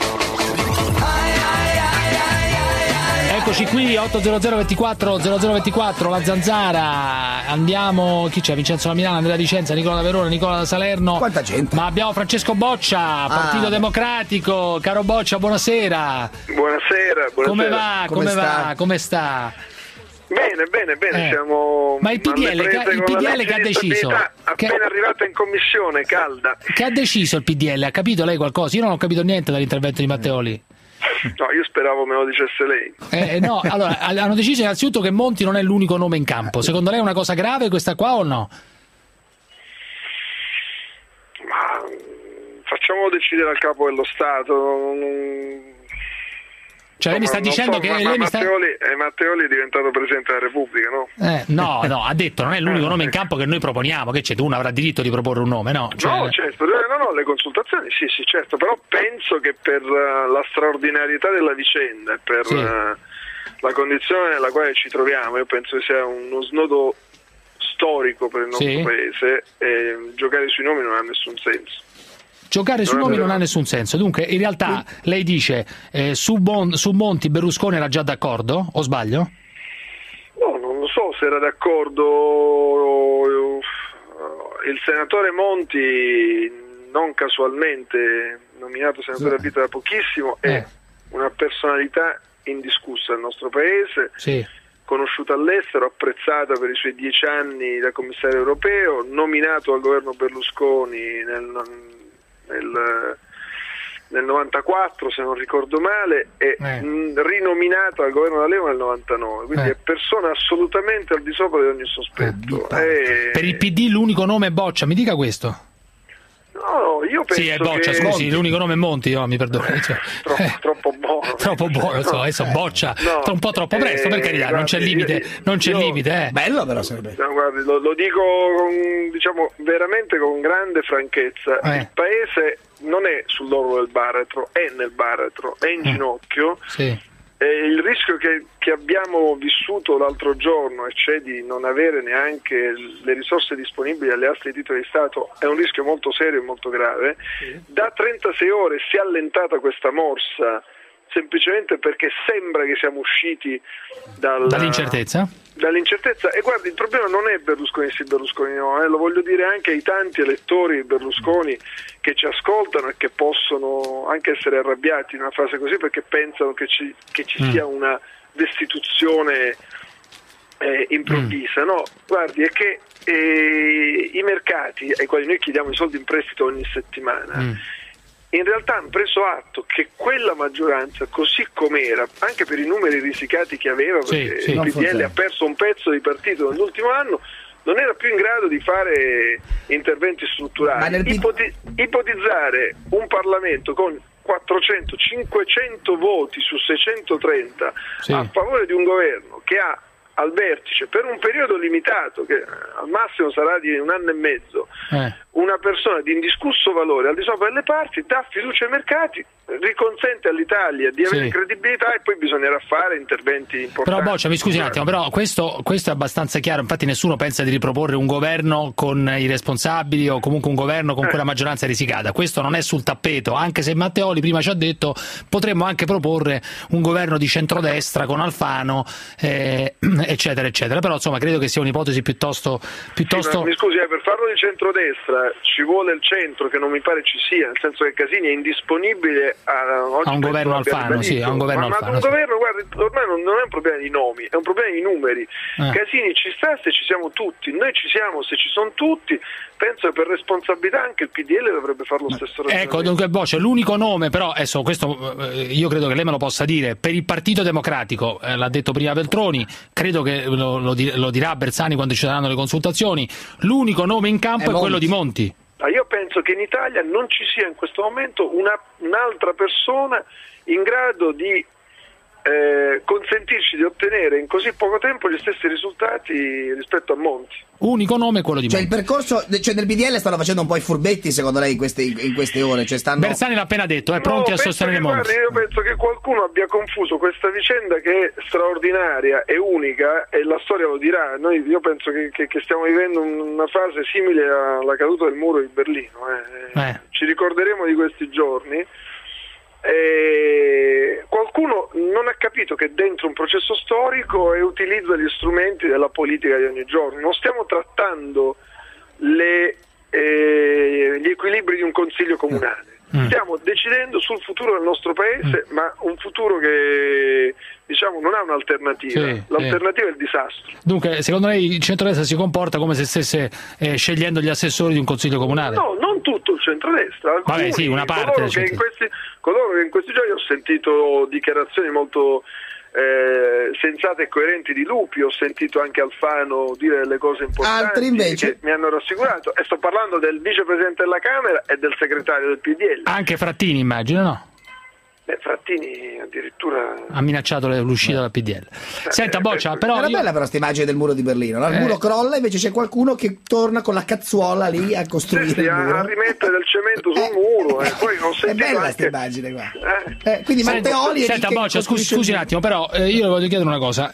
Eccoci qui, 80024 la Zanzara. Andiamo, chi c'è? Vincenzo da Milano, Andrea Vicenza, Nicola da Verona, Nicola da Salerno. Quanta gente? Ma abbiamo Francesco Boccia, Partito Democratico. Caro Boccia, buonasera. Buonasera. Come sta? Bene, siamo. Ma il PDL che ha deciso, appena arrivata in commissione, calda. Che ha deciso il PDL? Ha capito lei qualcosa? Io non ho capito niente dall'intervento di Matteoli. No, io speravo me lo dicesse lei. No, allora, hanno deciso innanzitutto che Monti non è l'unico nome in campo. Secondo lei è una cosa grave questa qua o no? Ma facciamolo decidere al capo dello Stato. Cioè lei mi sta dicendo che Matteoli è diventato Presidente della Repubblica, no? No, ha detto non è l'unico nome in campo che noi proponiamo, che c'è, uno avrà diritto di proporre un nome, no? No, certo, le consultazioni sì, certo, però penso che per la straordinarietà della vicenda e per la condizione nella quale ci troviamo, io penso che sia uno snodo storico per il nostro paese, e giocare sui nomi non ha nessun senso. Giocare sui nomi non ha nessun senso. Dunque, in realtà, lei dice su Monti Berlusconi era già d'accordo, o sbaglio? No, non lo so se era d'accordo. Il senatore Monti, non casualmente nominato senatore a vita da pochissimo, è una personalità indiscussa del nostro paese, conosciuta all'estero, apprezzata per i suoi 10 anni da commissario europeo, nominato al governo Berlusconi nel 94, se non ricordo male, e rinominato al governo D'Alema nel 99, quindi è persona assolutamente al di sopra di ogni sospetto. Per il PD l'unico nome è Boccia, mi dica questo. No, io penso è Boccia, scusi, l'unico nome è Monti, mi perdoni. Troppo buono. Troppo buono, adesso Boccia, un po' troppo presto, per carità, non c'è limite, Bello però sarebbe. No, guardi, lo dico veramente con grande franchezza. Il paese non è sull'orlo del baratro, è nel baratro, è in ginocchio. il rischio che abbiamo vissuto l'altro giorno, e cioè di non avere neanche le risorse disponibili alle aste di titoli di Stato, è un rischio molto serio e molto grave. Da 36 ore si è allentata questa morsa semplicemente perché sembra che siamo usciti dall'incertezza. E guardi, il problema non è Berlusconi sì, Berlusconi no, lo voglio dire anche ai tanti elettori Berlusconi che ci ascoltano e che possono anche essere arrabbiati in una fase così perché pensano che ci sia una destituzione improvvisa. No, guardi, è che i mercati ai quali noi chiediamo i soldi in prestito ogni settimana in realtà hanno preso atto che quella maggioranza, così com'era, anche per i numeri risicati che aveva, perché il PDL ha perso un pezzo di partito nell'ultimo anno, non era più in grado di fare interventi strutturali. Ipotizzare un Parlamento con 400-500 voti su 630 a favore di un governo che ha al vertice per un periodo limitato, che al massimo sarà di 1 anno e mezzo, una persona di indiscusso valore al di sopra delle parti, dà fiducia ai mercati, riconsente all'Italia di avere credibilità e poi bisognerà fare interventi importanti. Però Boccia, mi scusi un attimo, però questo è abbastanza chiaro, infatti nessuno pensa di riproporre un governo con i responsabili o comunque un governo con quella maggioranza risicata, questo non è sul tappeto, anche se Matteoli prima ci ha detto potremmo anche proporre un governo di centrodestra con Alfano, eccetera eccetera, però insomma credo che sia un'ipotesi piuttosto... Sì, mi scusi, per farlo di centrodestra ci vuole il centro, che non mi pare ci sia, nel senso che Casini è indisponibile a un governo Alfano, a un governo Alfano. Ma un governo, guarda, ormai non è un problema di nomi, è un problema di numeri. Casini ci sta se ci siamo tutti, noi ci siamo se ci sono tutti. Penso che per responsabilità anche il PDL dovrebbe fare lo stesso ragionamento. Ecco, dunque Boccia, l'unico nome, però adesso questo io credo che lei me lo possa dire, per il Partito Democratico, l'ha detto prima Veltroni, credo che lo dirà Bersani quando ci saranno le consultazioni, l'unico nome in campo è quello di Monti. Io penso che in Italia non ci sia in questo momento un'altra persona in grado di consentirci di ottenere in così poco tempo gli stessi risultati rispetto a Monti. Unico nome è quello di Monti. Il percorso, nel PDL stanno facendo un po' i furbetti secondo lei in queste ore? Bersani l'ha appena detto, pronti a sostenere Monti. Guardi, io penso che qualcuno abbia confuso questa vicenda che è straordinaria e unica e la storia lo dirà. Io penso che stiamo vivendo una fase simile alla caduta del muro di Berlino. Ci ricorderemo di questi giorni. Qualcuno non ha capito che dentro un processo storico e utilizza gli strumenti della politica di ogni giorno. Non stiamo trattando gli equilibri di un consiglio comunale, stiamo decidendo sul futuro del nostro paese, ma un futuro che non ha un'alternativa. L'alternativa è il disastro. Dunque, secondo lei il centrodestra si comporta come se stesse scegliendo gli assessori di un consiglio comunale? No, non tutto il centrodestra. Vabbè, sì, una parte. Coloro che in questi giorni ho sentito dichiarazioni molto sensate e coerenti di Lupi, ho sentito anche Alfano dire delle cose importanti. Altri invece che mi hanno rassicurato, e sto parlando del vicepresidente della Camera e del segretario del PDL. Anche Frattini, immagino, no? Frattini addirittura ha minacciato l'uscita dal PDL. Senta Boccia, però era bella però questa immagine del muro di Berlino, no? Il muro crolla, invece c'è qualcuno che torna con la cazzuola lì a costruire il muro, a rimettere del cemento sul muro, poi non è bella questa immagine qua. Quindi Matteoli senta Boccia, scusi un attimo, però io le voglio chiedere una cosa.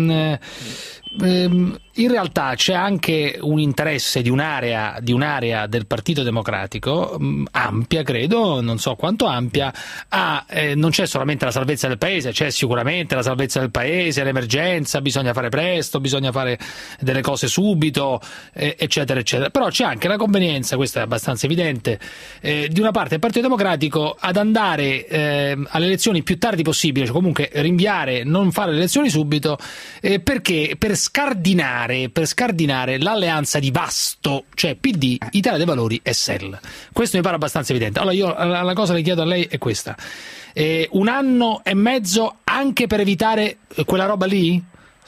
In realtà c'è anche un interesse di un'area del Partito Democratico ampia, credo, non so quanto ampia, non c'è solamente la salvezza del paese, c'è sicuramente la salvezza del paese, l'emergenza, bisogna fare presto, bisogna fare delle cose subito, eccetera eccetera, però c'è anche la convenienza, questo è abbastanza evidente, di una parte del Partito Democratico ad andare alle elezioni più tardi possibile, cioè comunque rinviare, non fare le elezioni subito, perché per scardinare l'alleanza di Vasto, cioè PD, Italia dei Valori e SEL. Questo mi pare abbastanza evidente. Allora io la cosa che chiedo a lei è questa: 1 anno e mezzo anche per evitare quella roba lì?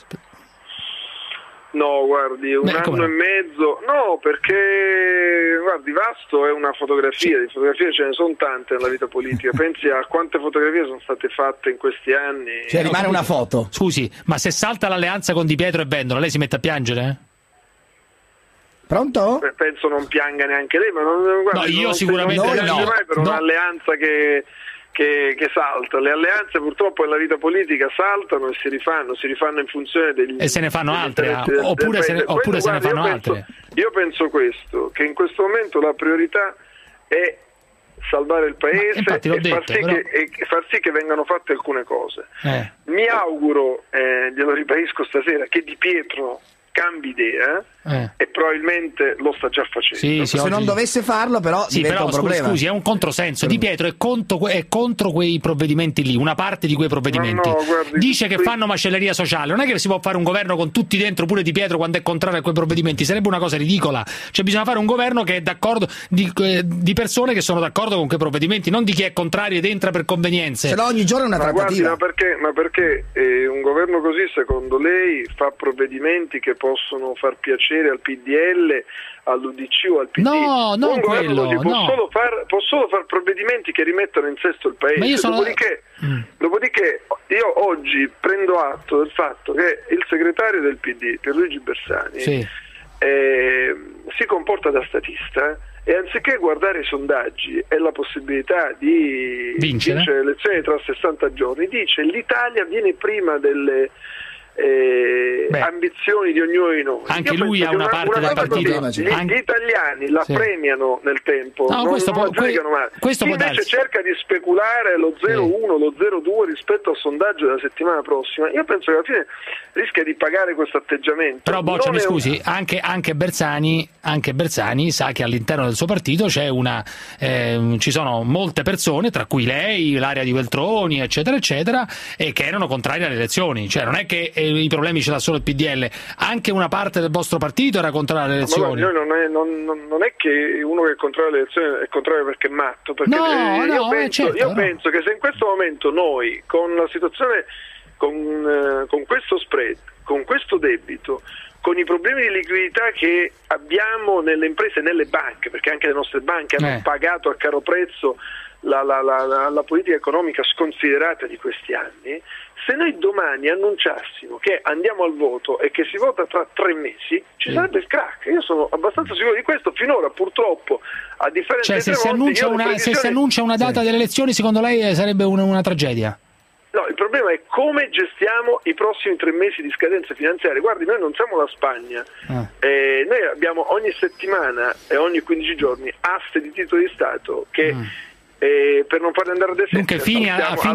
No, guardi, un anno e mezzo, no, perché guardi, Vasto è una fotografia, di fotografie ce ne sono tante nella vita politica, pensi a quante fotografie sono state fatte in questi anni. Cioè rimane una foto. Scusi, ma se salta l'alleanza con Di Pietro e Vendola, lei si mette a piangere? Pronto? Penso non pianga neanche lei, ma non, guarda, no, io sicuramente non mai per un'alleanza che che salta. Le alleanze purtroppo nella vita politica saltano e si rifanno in funzione degli... E se ne fanno altre, oppure se ne fanno altre. Io penso questo, che in questo momento la priorità è salvare il paese e far sì che vengano fatte alcune cose. Mi auguro, glielo ribadisco stasera, che Di Pietro cambi idea e probabilmente lo sta già facendo. Se non dovesse farlo però diventa un problema. Scusi, è un controsenso. Di Pietro è contro quei provvedimenti lì, una parte di quei provvedimenti. Dice che fanno macelleria sociale. Non è che si può fare un governo con tutti dentro, pure Di Pietro quando è contrario a quei provvedimenti, sarebbe una cosa ridicola. Cioè bisogna fare un governo che è d'accordo, di persone che sono d'accordo con quei provvedimenti, non di chi è contrario ed entra per convenienze. Se no ogni giorno è una trattativa. Ma perché un governo così, secondo lei, fa provvedimenti che possono far piacere al PDL, all'UDC o al PD? No, non quello. Può solo far provvedimenti che rimettano in sesto il paese. Dopodiché io oggi prendo atto del fatto che il segretario del PD, Pierluigi Bersani, si comporta da statista e anziché guardare i sondaggi e la possibilità di vincere le elezioni tra 60 giorni, dice l'Italia viene prima delle ambizioni di ognuno di noi. Anche lui ha una parte del partito. Gli italiani la premiano nel tempo, questo chi invece cerca di speculare lo 0,1, lo 0,2 rispetto al sondaggio della settimana prossima, io penso che alla fine rischia di pagare questo atteggiamento. Però Boccia, mi scusi, anche Bersani sa che all'interno del suo partito c'è ci sono molte persone, tra cui lei, l'area di Veltroni, eccetera eccetera, e che erano contrarie alle elezioni. Cioè non è che i problemi ce l'ha solo il PDL, anche una parte del vostro partito era contraria alle elezioni. Ma non è che uno che è contrario alle elezioni è contrario perché è matto, perché io penso che se in questo momento noi, con la situazione, con questo spread, con questo debito, con i problemi di liquidità che abbiamo nelle imprese e nelle banche, perché anche le nostre banche hanno pagato a caro prezzo la politica economica sconsiderata di questi anni, se noi domani annunciassimo che andiamo al voto e che si vota tra 3 mesi, ci sarebbe il crack. Io sono abbastanza sicuro di questo. Finora purtroppo, a differenza di se si annuncia una data delle elezioni, secondo lei sarebbe una tragedia? No, il problema è come gestiamo i prossimi 3 mesi di scadenze finanziarie. Guardi, noi non siamo la Spagna, noi abbiamo ogni settimana e ogni 15 giorni aste di titoli di Stato che per non farli andare a defensa. Dunque Fini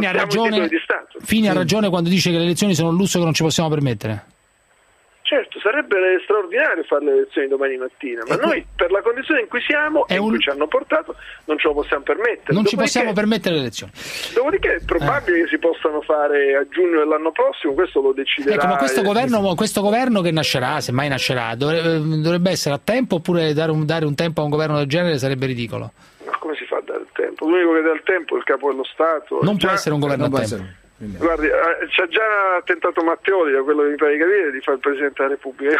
ha ragione quando dice che le elezioni sono un lusso che non ci possiamo permettere. Certo, sarebbe straordinario fare le elezioni domani mattina, ma noi per la condizione in cui siamo e in cui ci hanno portato non ce lo possiamo permettere. Non ci possiamo permettere le elezioni. Dopodiché è probabile che si possano fare a giugno dell'anno prossimo, questo lo deciderà. Ma questo governo che nascerà, se mai nascerà, dovrebbe essere a tempo, oppure dare un tempo a un governo del genere sarebbe ridicolo? Ma come si fa a dare il tempo? L'unico che dà il tempo è il capo dello Stato. Non può essere un governo a tempo. Guardi, ci ha già tentato Matteoli, da quello che mi pare di capire, di fare il Presidente della Repubblica.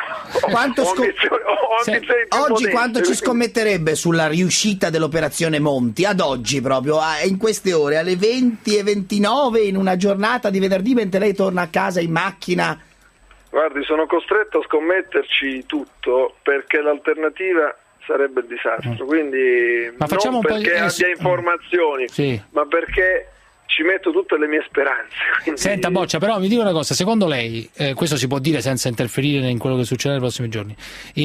Oggi quanto ci scommetterebbe sulla riuscita dell'operazione Monti? Ad oggi proprio, in queste ore, alle 20:29, in una giornata di venerdì, mentre lei torna a casa in macchina? Guardi, sono costretto a scommetterci tutto, perché l'alternativa sarebbe il disastro. Quindi non perché abbia informazioni, ma perché ci metto tutte le mie speranze. Quindi... Senta Boccia, però mi dica una cosa, secondo lei, questo si può dire senza interferire in quello che succederà nei prossimi giorni,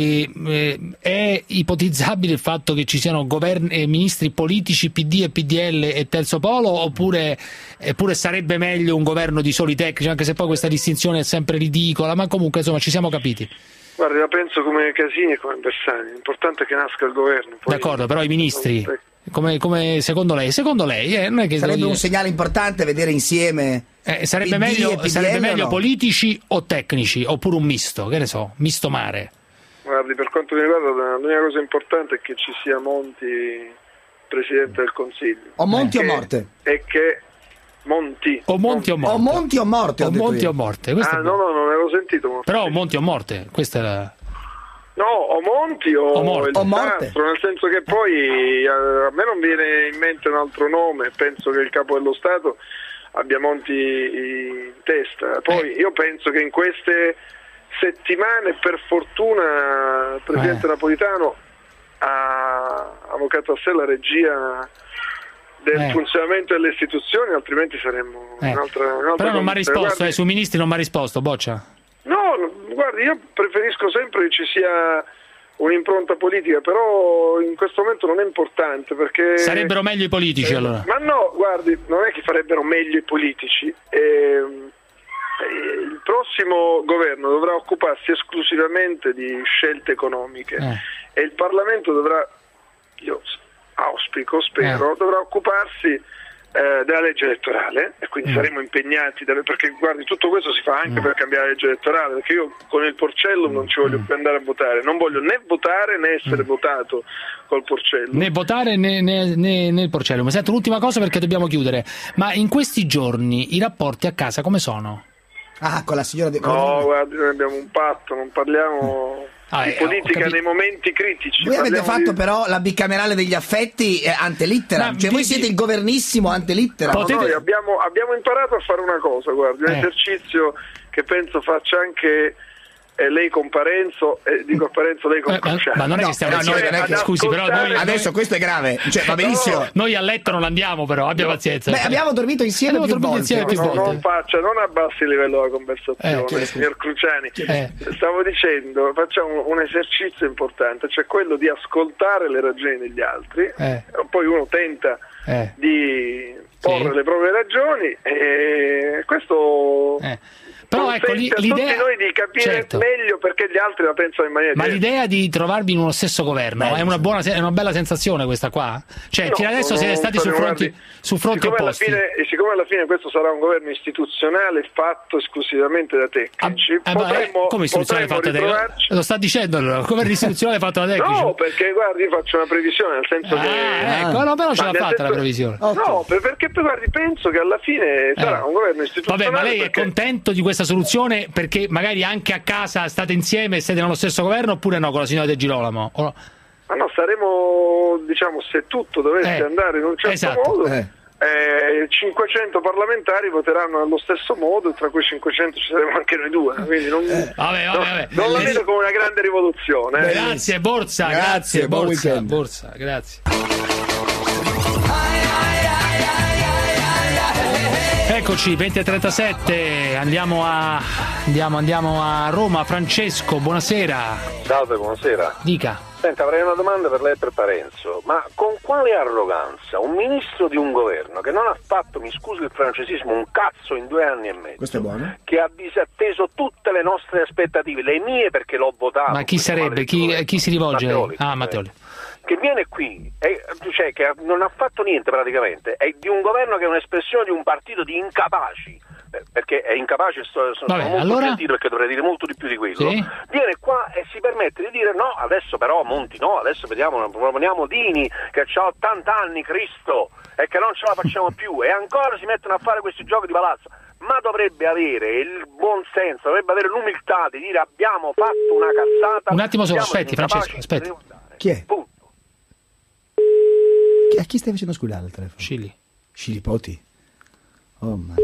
è ipotizzabile il fatto che ci siano ministri politici PD e PDL e terzo polo, oppure sarebbe meglio un governo di soli tecnici, anche se poi questa distinzione è sempre ridicola, ma comunque insomma ci siamo capiti? Guarda, la penso come Casini e come Bersani, l'importante è che nasca il governo. D'accordo, però i ministri... Come secondo lei non è che sarebbe un segnale importante vedere insieme sarebbe meglio politici o tecnici, oppure un misto, che ne so, misto mare. Guardi, per quanto mi riguarda l'unica cosa importante è che ci sia Monti Presidente del Consiglio, o Monti o morte, e che Monti o Monti o morte questo no, non avevo sentito però Monti o morte, questa è la... No, o Monti o morte, nel senso che poi a me non viene in mente un altro nome, penso che il capo dello Stato abbia Monti in testa. Poi io penso che in queste settimane, per fortuna, il Presidente Napolitano ha avvocato a sé la regia del funzionamento delle istituzioni, altrimenti saremmo un'altra però non mi ha risposto, sui ministri non mi ha risposto, Boccia. No, guardi, io preferisco sempre che ci sia un'impronta politica, però in questo momento non è importante, perché sarebbero meglio i politici allora. Ma no, guardi, non è che farebbero meglio i politici, il prossimo governo dovrà occuparsi esclusivamente di scelte economiche e il Parlamento dovrà, io auspico, spero, dovrà occuparsi della legge elettorale, e quindi saremo impegnati, perché guardi, tutto questo si fa anche per cambiare la legge elettorale, perché io con il porcellum non ci voglio più andare a votare, non voglio né votare né essere votato col porcellum. Né votare né il porcellum. Sento, l'ultima cosa perché dobbiamo chiudere, ma in questi giorni i rapporti a casa come sono? Con la signora No, guardi, noi abbiamo un patto, non parliamo di politica nei momenti critici. Voi avete fatto però la bicamerale degli affetti ante litteram, cioè voi siete il governissimo ante litteram. Noi abbiamo imparato a fare una cosa, guardi, un esercizio che penso faccia anche lei con Parenzo, dico Parenzo lei con Cruciani. Ma non è che stiamo scusi, però noi adesso questo è grave, cioè va benissimo. Noi a letto non andiamo, però abbia pazienza. Abbiamo dormito insieme più volte. Non abbassi il livello della conversazione, signor Cruciani. Stavo dicendo, facciamo un esercizio importante, cioè quello di ascoltare le ragioni degli altri, poi uno tenta di porre le proprie ragioni, e questo però ecco l'idea noi di capire meglio perché gli altri la pensano in maniera diversa. Ma l'idea di trovarvi in uno stesso governo è una bella sensazione questa qua? Cioè fino adesso siete stati su fronti opposti. Siccome alla fine questo sarà un governo istituzionale fatto esclusivamente da tecnici, come istituzionale fatto da tecnici? Lo sta dicendo allora, governo istituzionale fatto da tecnici? No, perché guardi, io faccio una previsione, nel senso no, però ce l'ha fatta la previsione. No, perché guardi, penso che alla fine sarà un governo istituzionale. Vabbè, ma lei è contento di questa soluzione perché magari anche a casa state insieme e siete nello stesso governo, oppure no, con la signora De Girolamo? Ma no, saremo, diciamo, se tutto dovesse andare in un certo modo, 500 parlamentari voteranno allo stesso modo, e tra quei 500 ci saremo anche noi due, quindi non la vedo come una grande rivoluzione. Grazie Borsa, grazie Borsa, grazie. Eccoci, 20:37, andiamo a Roma. Francesco, buonasera. Salve, buonasera. Dica. Senta, avrei una domanda per lei e per Parenzo, ma con quale arroganza un ministro di un governo che non ha fatto, mi scusi il francesismo, un cazzo in 2 anni e mezzo, questo è buono, che ha disatteso tutte le nostre aspettative, le mie perché l'ho votato. Ma chi sarebbe? Chi si rivolge? Matteoli. Che viene qui, cioè che non ha fatto niente praticamente, è di un governo che è un'espressione di un partito di incapaci, perché è incapace, sono molto gentile perché dovrei dire molto di più di quello, viene qua e si permette di dire no, adesso però Monti no, adesso proponiamo Dini che ha 80 anni, Cristo, e che non ce la facciamo più, e ancora si mettono a fare questi giochi di palazzo. Ma dovrebbe avere il buon senso, dovrebbe avere l'umiltà di dire abbiamo fatto una cazzata. Un attimo solo, aspetti Francesco, aspetti. Chi è? Punto. A chi stai facendo squillare il telefono? Scili Poti. Oh mannaggia.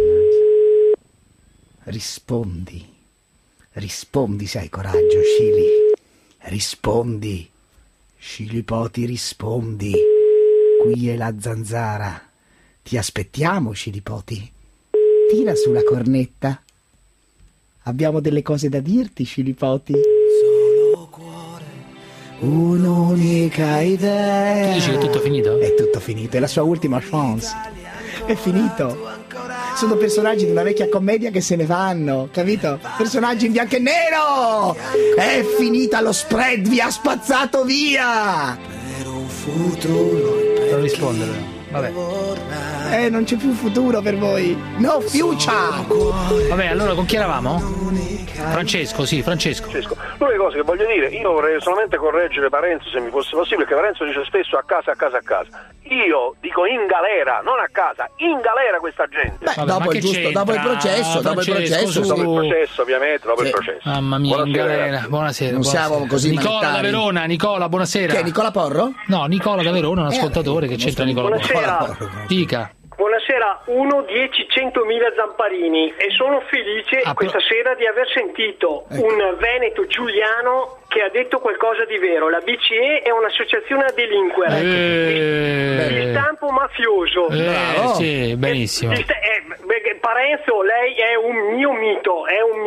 Rispondi se hai coraggio, Scili. Rispondi. Scili Poti, rispondi. Qui è la zanzara. Ti aspettiamo, Scili Poti. Tira sulla cornetta. Abbiamo delle cose da dirti, Scili Poti. Solo cuore, un'unica idea. Chi dice che è tutto finito? È tutto finito, è la sua ultima chance. È finito. Sono personaggi di una vecchia commedia che se ne vanno, capito? Personaggi in bianco e nero. È finita lo spread, vi ha spazzato via. Per un futuro. Non rispondere. Vabbè. Non c'è più futuro per voi. No future. Vabbè, allora con chi eravamo? Francesco. L'unica cosa che voglio dire, io vorrei solamente correggere Parenzo, se mi fosse possibile, perché Parenzo dice spesso a casa. Io dico in galera, non a casa, in galera questa gente. Beh, dopo il processo, ovviamente, dopo il processo. Mamma mia, buonasera, in galera. Buonasera. Non siamo così Nicola manettari. da Verona, Nicola, buonasera. Che è Nicola Porro? No, Nicola da Verona, un ascoltatore che c'entra Nicola Porro. Buonasera. Dica. stasera 1, 10, 100.000 Zamparini e sono felice questa sera di aver sentito un veneto giuliano che ha detto qualcosa di vero. La BCE è un'associazione a delinquere di stampo mafioso. Sì, benissimo. Parenzo, lei è un mio mito,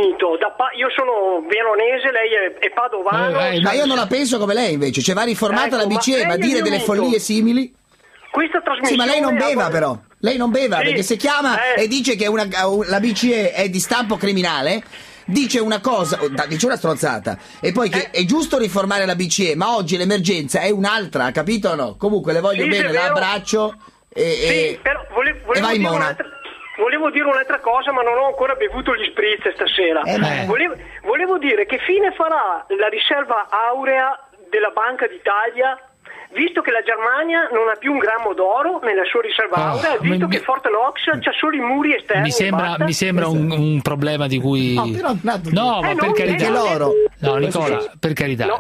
io sono veronese, lei è padovano. Ma io non la penso come lei invece, cioè va riformata la BCE, ma dire delle follie simili. Questa trasmissione. Sì, ma lei non beva però. Lei non beva perché se chiama e dice che la BCE è di stampo criminale, dice una cosa, dice una stronzata, e poi che è giusto riformare la BCE, ma oggi l'emergenza è un'altra, capito o no? Comunque le voglio bene, la abbraccio e va in mona. Volevo dire un'altra cosa, ma non ho ancora bevuto gli spritz stasera. Volevo dire che fine farà la riserva aurea della Banca d'Italia, visto che la Germania non ha più un grammo d'oro nella sua riserva aurea, visto che Fort Knox c'ha solo i muri esterni. Mi sembra un problema di cui... No, ma per carità. L'oro. No, Nicola, per carità. No,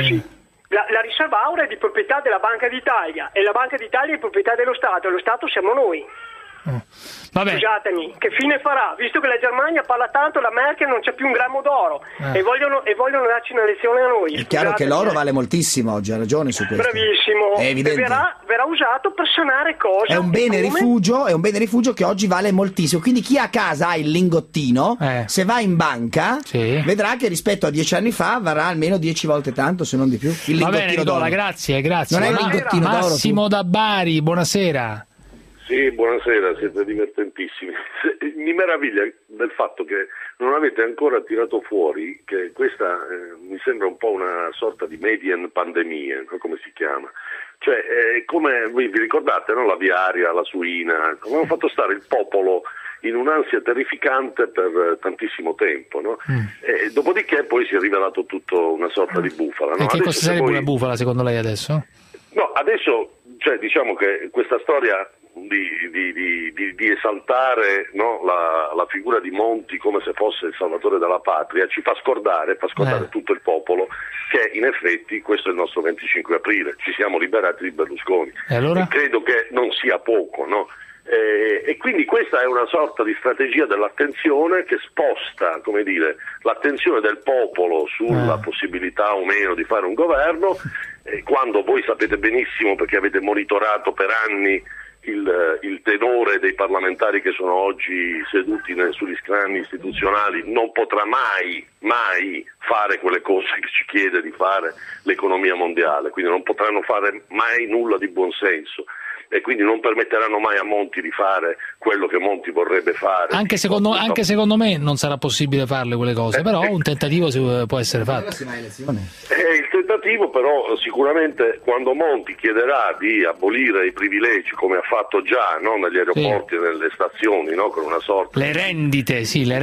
la riserva aurea è di proprietà della Banca d'Italia e la Banca d'Italia è di proprietà dello Stato e lo Stato siamo noi. Vabbè. Scusatemi, che fine farà? Visto che la Germania parla tanto, la Merkel non c'è più un grammo d'oro e vogliono darci una lezione a noi. È chiaro che l'oro vale moltissimo oggi, ha ragione su questo. Bravissimo. È evidente. E verrà usato per sanare cose. È un bene rifugio che oggi vale moltissimo. Quindi chi a casa ha il lingottino, se va in banca, vedrà che rispetto a 10 anni fa varrà almeno 10 volte tanto, se non di più. Il lingottino Va bene, Nicola, d'oro. grazie. Non è il lingottino d'oro. Massimo da Bari, buonasera. Sì, buonasera, siete divertentissimi. Mi meraviglia del fatto che non avete ancora tirato fuori che questa mi sembra un po' una sorta di median pandemia, come si chiama. Cioè, come vi ricordate, no? La viaria, la suina, come hanno fatto stare il popolo in un'ansia terrificante per tantissimo tempo, no? E dopodiché poi si è rivelato tutto una sorta di bufala. No? E che cosa sarebbe una bufala secondo lei adesso? No, adesso, cioè, diciamo che questa storia di esaltare, no, la figura di Monti come se fosse il salvatore della patria ci fa scordare tutto il popolo che in effetti questo è il nostro 25 aprile, ci siamo liberati di Berlusconi e credo che non sia poco, no? E quindi questa è una sorta di strategia dell'attenzione che sposta, come dire, l'attenzione del popolo sulla possibilità o meno di fare un governo, quando voi sapete benissimo, perché avete monitorato per anni il tenore dei parlamentari che sono oggi seduti sugli scranni istituzionali, non potrà mai fare quelle cose che ci chiede di fare l'economia mondiale, quindi non potranno fare mai nulla di buonsenso e quindi non permetteranno mai a Monti di fare quello che Monti vorrebbe fare. Anche secondo me non sarà possibile farle quelle cose, però un tentativo può essere fatto. Il tentativo però sicuramente quando Monti chiederà di abolire i privilegi come ha fatto già, no, negli aeroporti e nelle stazioni, no, con una sorta le rendite.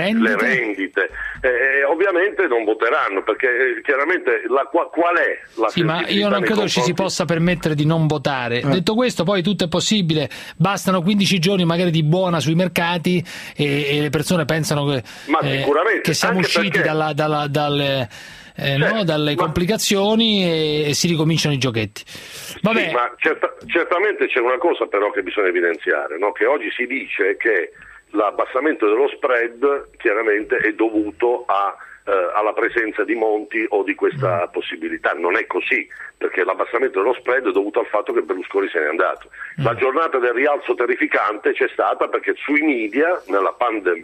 Ovviamente non voteranno perché chiaramente qual è la ma io non credo ci si possa permettere di non votare. Detto questo, poi tutto è possibile, bastano 15 giorni magari di buona sui mercati e le persone pensano che siamo usciti dalle complicazioni e si ricominciano i giochetti. Vabbè. Sì, ma certamente c'è una cosa però che bisogna evidenziare, no? Che oggi si dice che l'abbassamento dello spread chiaramente è dovuto alla presenza di Monti o di questa possibilità. Non è così, perché l'abbassamento dello spread è dovuto al fatto che Berlusconi se n'è andato. La giornata del rialzo terrificante c'è stata perché sui media, nella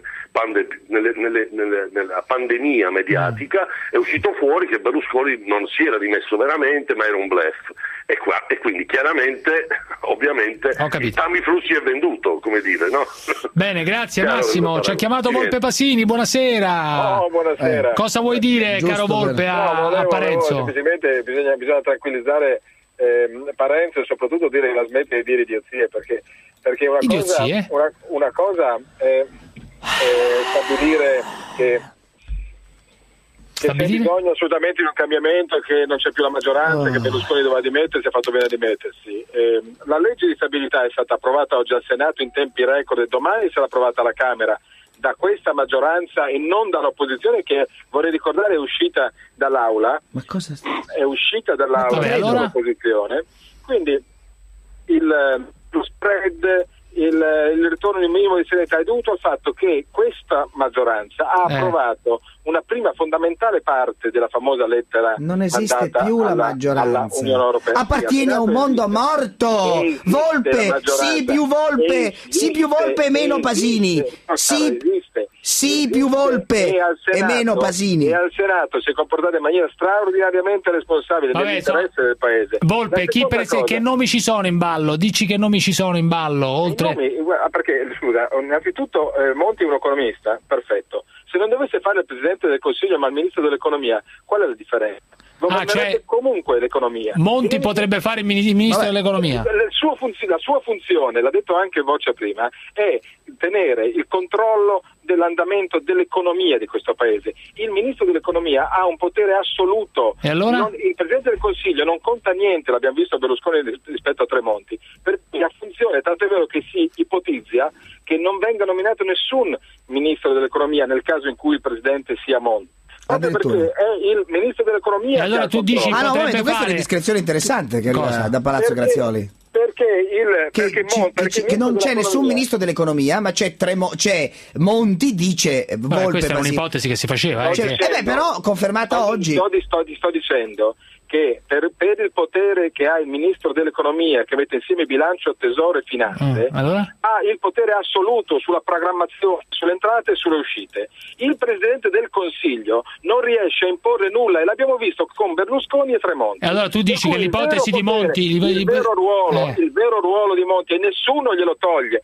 pandemia mediatica, è uscito fuori che Berlusconi non si era dimesso veramente, ma era un bluff. E quindi chiaramente, ovviamente, il Tamiflussi è venduto, come dire, no? Bene, grazie Massimo. Ci ha chiamato Volpe Pasini, buonasera. Buonasera. Cosa vuoi dire, caro Volpe, a Parenzo? Semplicemente bisogna tranquillizzare Parenzo e soprattutto dire che la smette di dire idiozie, perché una cosa è stabilire che c'è bisogno assolutamente di un cambiamento e che non c'è più la maggioranza, che Berlusconi doveva dimettersi, ha fatto bene a dimettersi. La legge di stabilità è stata approvata oggi al Senato in tempi record e domani sarà approvata alla Camera da questa maggioranza e non dall'opposizione, che vorrei ricordare è uscita dall'aula. Ma cosa è uscita dall'aula dall'opposizione. Quindi lo spread il ritorno di minimo di serenità è dovuto al fatto che questa maggioranza ha approvato una prima fondamentale parte della famosa lettera. Non esiste più la maggioranza. Unione Europea. Appartiene a un mondo morto. Volpe, sì più Volpe, sì più Volpe e meno Pasini. Sì più Volpe e meno Pasini. E al Senato si è comportato in maniera straordinariamente responsabile nell'interesse del Paese. Volpe, che nomi ci sono in ballo? Dici che nomi ci sono in ballo, oltre... Perché, scusa, innanzitutto Monti è un economista, perfetto. Se non dovesse fare il Presidente del Consiglio ma il Ministro dell'Economia, qual è la differenza? Comunque l'economia. Monti potrebbe fare il Ministro dell'Economia. La sua funzione, l'ha detto anche Boccia prima, è tenere il controllo dell'andamento dell'economia di questo Paese. Il Ministro dell'Economia ha un potere assoluto. E allora? Il Presidente del Consiglio non conta niente, l'abbiamo visto a Berlusconi rispetto a Tremonti, perché ha funzione, tanto è vero che si ipotizza che non venga nominato nessun Ministro dell'Economia nel caso in cui il Presidente sia Monti. Proprio perché è il Ministro dell'Economia. E allora tu dici questa è una discrezione interessante che arriva da Palazzo Grazioli. Perché non c'è nessun Ministro dell'Economia, ma c'è Monti dice Volpe. Questa è un'ipotesi che si faceva. Però confermata oggi. Sto dicendo che per il potere che ha il Ministro dell'Economia, che mette insieme bilancio, tesoro e finanze, ha il potere assoluto sulla programmazione, sulle entrate e sulle uscite. Il Presidente del Consiglio non riesce a imporre nulla, e l'abbiamo visto con Berlusconi e Tremonti. E allora tu dici che l'ipotesi di Monti... Il vero ruolo di Monti, e nessuno glielo toglie,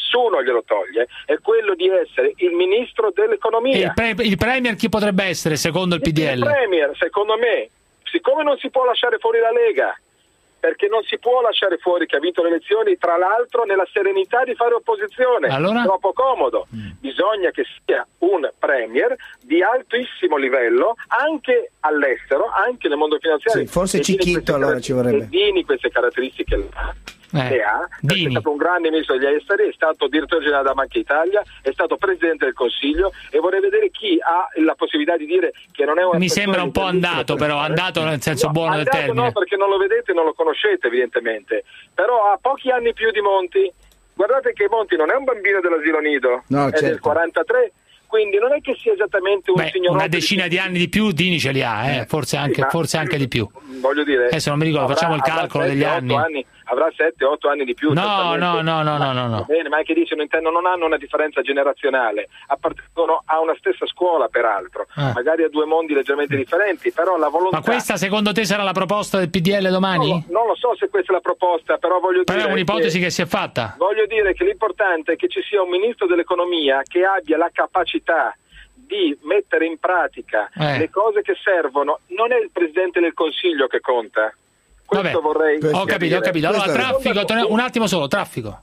è quello di essere il Ministro dell'Economia. E il Premier chi potrebbe essere, secondo il PDL? Il Premier, secondo me, siccome non si può lasciare fuori la Lega, perché non si può lasciare fuori che ha vinto le elezioni, tra l'altro nella serenità di fare opposizione, troppo comodo. Bisogna che sia un premier di altissimo livello anche all'estero, anche nel mondo finanziario. Sì, forse Cicchitto allora ci vorrebbe. E Dini queste caratteristiche è stato un grande ministro degli esteri, è stato direttore generale della Banca Italia, è stato Presidente del Consiglio, e vorrei vedere chi ha la possibilità di dire che non è una... Mi sembra un po' andato, però andato nel senso buono del termine. No, perché non lo vedete, non lo conoscete evidentemente, però ha pochi anni più di Monti. Guardate che Monti non è un bambino dell'asilo nido, è del 43, quindi non è che sia esattamente un signor. Una decina di anni di più Dini ce li ha, forse anche di più. Voglio dire, adesso non mi ricordo, facciamo il calcolo degli anni. Avrà 7-8 anni di più. No. Bene, ma anche dice non hanno una differenza generazionale, appartengono a una stessa scuola peraltro, magari a due mondi leggermente differenti, però la volontà... Ma questa secondo te sarà la proposta del PDL domani? Non lo so se questa è la proposta, però voglio dire... Però è un'ipotesi che si è fatta. Voglio dire che l'importante è che ci sia un Ministro dell'Economia che abbia la capacità di mettere in pratica le cose che servono. Non è il Presidente del Consiglio che conta. Questo vorrei... Ho capito. Allora, traffico, un attimo solo, traffico.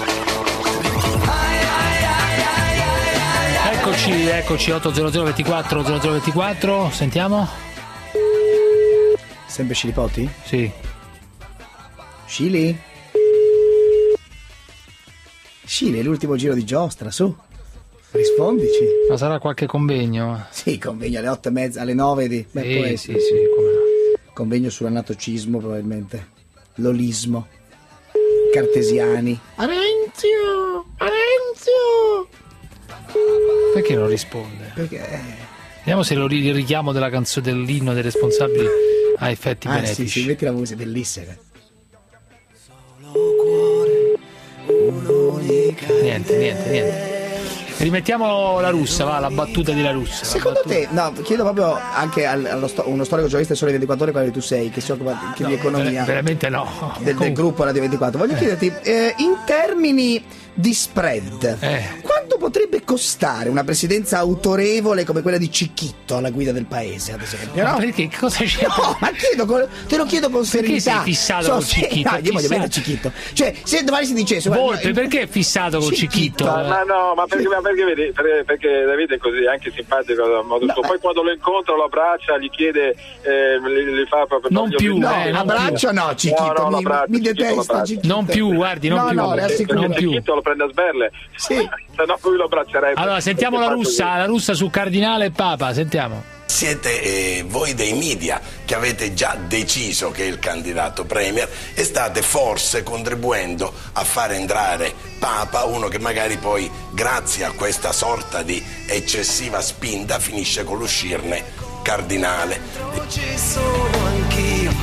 Eccoci, 800 24 0024, sentiamo. Sempre Scilipoti? Sì. Scili, è l'ultimo giro di giostra, su. Rispondici. Ma sarà qualche convegno? Sì, convegno alle 8:30, alle 9 di... Sì, come no. Convegno sull'anatocismo probabilmente, l'olismo, cartesiani. Arenzio! Perché non risponde? Perché? Vediamo se il richiamo della canzone dell'inno dei responsabili ha effetti benefici. Sì, metti la musica, bellissima. Niente. Rimettiamo la Russa, la battuta di La Russa. Secondo te, chiedo proprio anche uno storico giornalista Sole 24 Ore, quale tu sei, che si occupa anche di economia. Veramente no. Del gruppo Radio 24. Voglio chiederti, in termini di spread, quanto potrebbe costare una presidenza autorevole come quella di Cicchitto alla guida del paese, ad esempio? No? Perché? Cosa c'è? No, ma te lo chiedo con serenità. Perché sei fissato con Cicchitto? Cicchitto. Cioè, se domani si dicesse... Volpe, perché è fissato con Cicchitto? Ma perché vedi, perché Davide è così anche simpatico da modo suo. Poi quando lo incontra, lo abbraccia, gli chiede, gli fa proprio... Non più, abbraccio no, Cicchitto, mi detesta Cicchitto. Non più, guardi, non più. Cicchitto lo prende a sberle. Sì. Se no lui lo abbraccerebbe. Allora, sentiamo la russa su Cardinale e Papa, sentiamo. Siete voi dei media che avete già deciso che è il candidato premier e state forse contribuendo a far entrare Papa, uno che magari poi grazie a questa sorta di eccessiva spinta finisce con l'uscirne cardinale. Ci sono anch'io,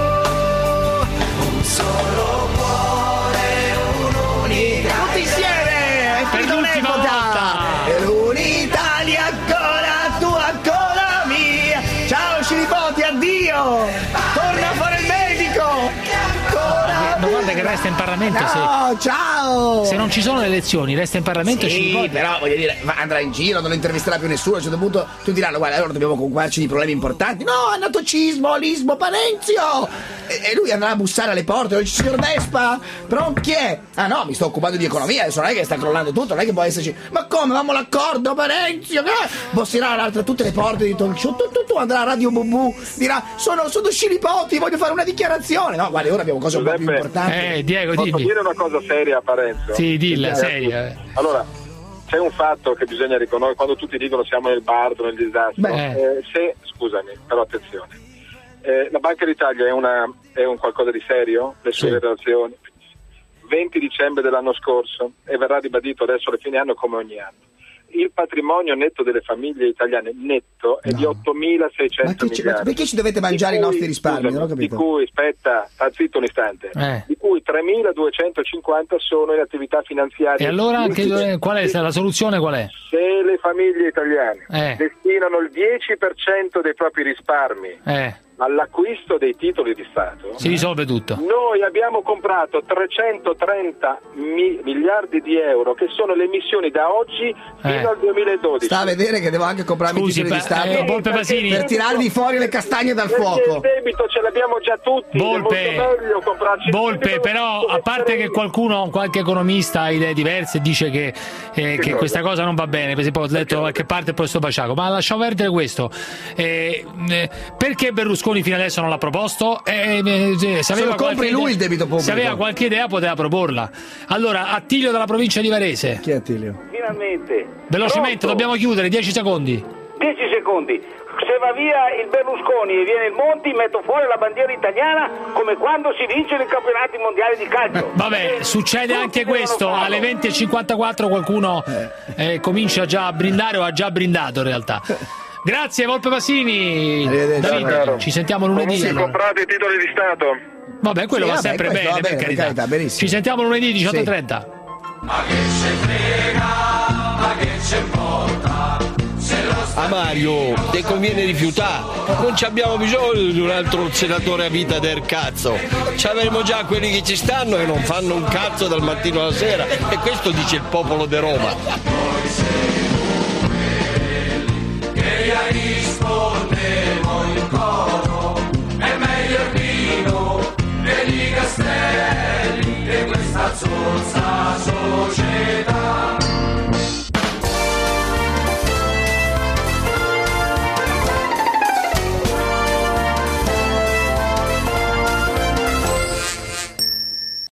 un solo cuore, un'unica. Tutti insieme! Per l'ultima volta! E l'Italia ancora tua, ancora mia! Ciao Scilipoti, addio! Torna a fare il medico! Ma guarda che resta in Parlamento. No, ciao! Se non ci sono le elezioni, resta in Parlamento. Sì, però voglio dire, andrà in giro, non lo intervisterà più nessuno. A un certo punto tutti diranno: guarda, allora dobbiamo occuparci di problemi importanti. No, è nato Cismo, Lismo, Panenzio! E lui andrà a bussare alle porte, dice: signor Vespa, però chi è? Ah no, mi sto occupando di economia, adesso non è che sta crollando tutto, non è che può esserci. Ma come? Avevamo l'accordo, Panenzio! Busserà tutte le porte di talk show, tu andrà a Radio Bubù, dirà: sono Scilipoti, voglio fare una dichiarazione. No, guarda, ora abbiamo cose un po' più importanti. Diego, dimmi. Posso dire una cosa seria a Parenzo? Sì, dilla, seria. Allora, c'è un fatto che bisogna riconoscere quando tutti dicono siamo nel bardo, nel disastro. Scusami, però attenzione. La Banca d'Italia è un qualcosa di serio? Le sue relazioni? 20 dicembre dell'anno scorso e verrà ribadito adesso alla fine anno come ogni anno. Il patrimonio netto delle famiglie italiane netto è di 8.600 miliardi. Perché ci dovete mangiare i nostri risparmi? Non ho capito. Di cui, aspetta, sta zitto un istante, di cui 3.250 sono in attività finanziarie. E allora qual è la soluzione? Qual è? Se le famiglie italiane destinano il 10% dei propri risparmi all'acquisto dei titoli di Stato, si risolve tutto. Noi abbiamo comprato 330 miliardi di euro, che sono le emissioni da oggi fino al 2012. Sta a vedere che devo anche comprarmi i titoli di Stato per tirarvi fuori le castagne dal fuoco. Il debito ce l'abbiamo già tutti. Volpe, è molto meglio comprarci però a parte che qualche economista ha idee diverse e dice che questa cosa non va bene, per esempio ho letto da qualche parte il professor Baciaco, ma lasciamo perdere questo. Perché Berlusconi fino adesso non l'ha proposto? Se aveva qualche idea poteva proporla. Allora, Attilio dalla provincia di Varese. Chi è Attilio? Finalmente. Velocemente, Pronto? Dobbiamo chiudere, 10 secondi. 10 secondi. Se va via il Berlusconi e viene il Monti, metto fuori la bandiera italiana come quando si vincono i campionati mondiali di calcio. Vabbè, succede anche questo. Alle 20.54 qualcuno comincia già a brindare o ha già brindato in realtà. Grazie Volpe Pasini. Davide, ci sentiamo lunedì. Allora. Comprate i titoli di Stato. Vabbè, quello va sempre bene, per carità. Ci sentiamo lunedì 18:30. Ma che se frega, ma che ce importa? A Mario ti conviene rifiutare, non ci abbiamo bisogno di un altro senatore a vita del cazzo, ci avremo già quelli che ci stanno e non fanno un cazzo dal mattino alla sera, e questo dice il popolo di Roma.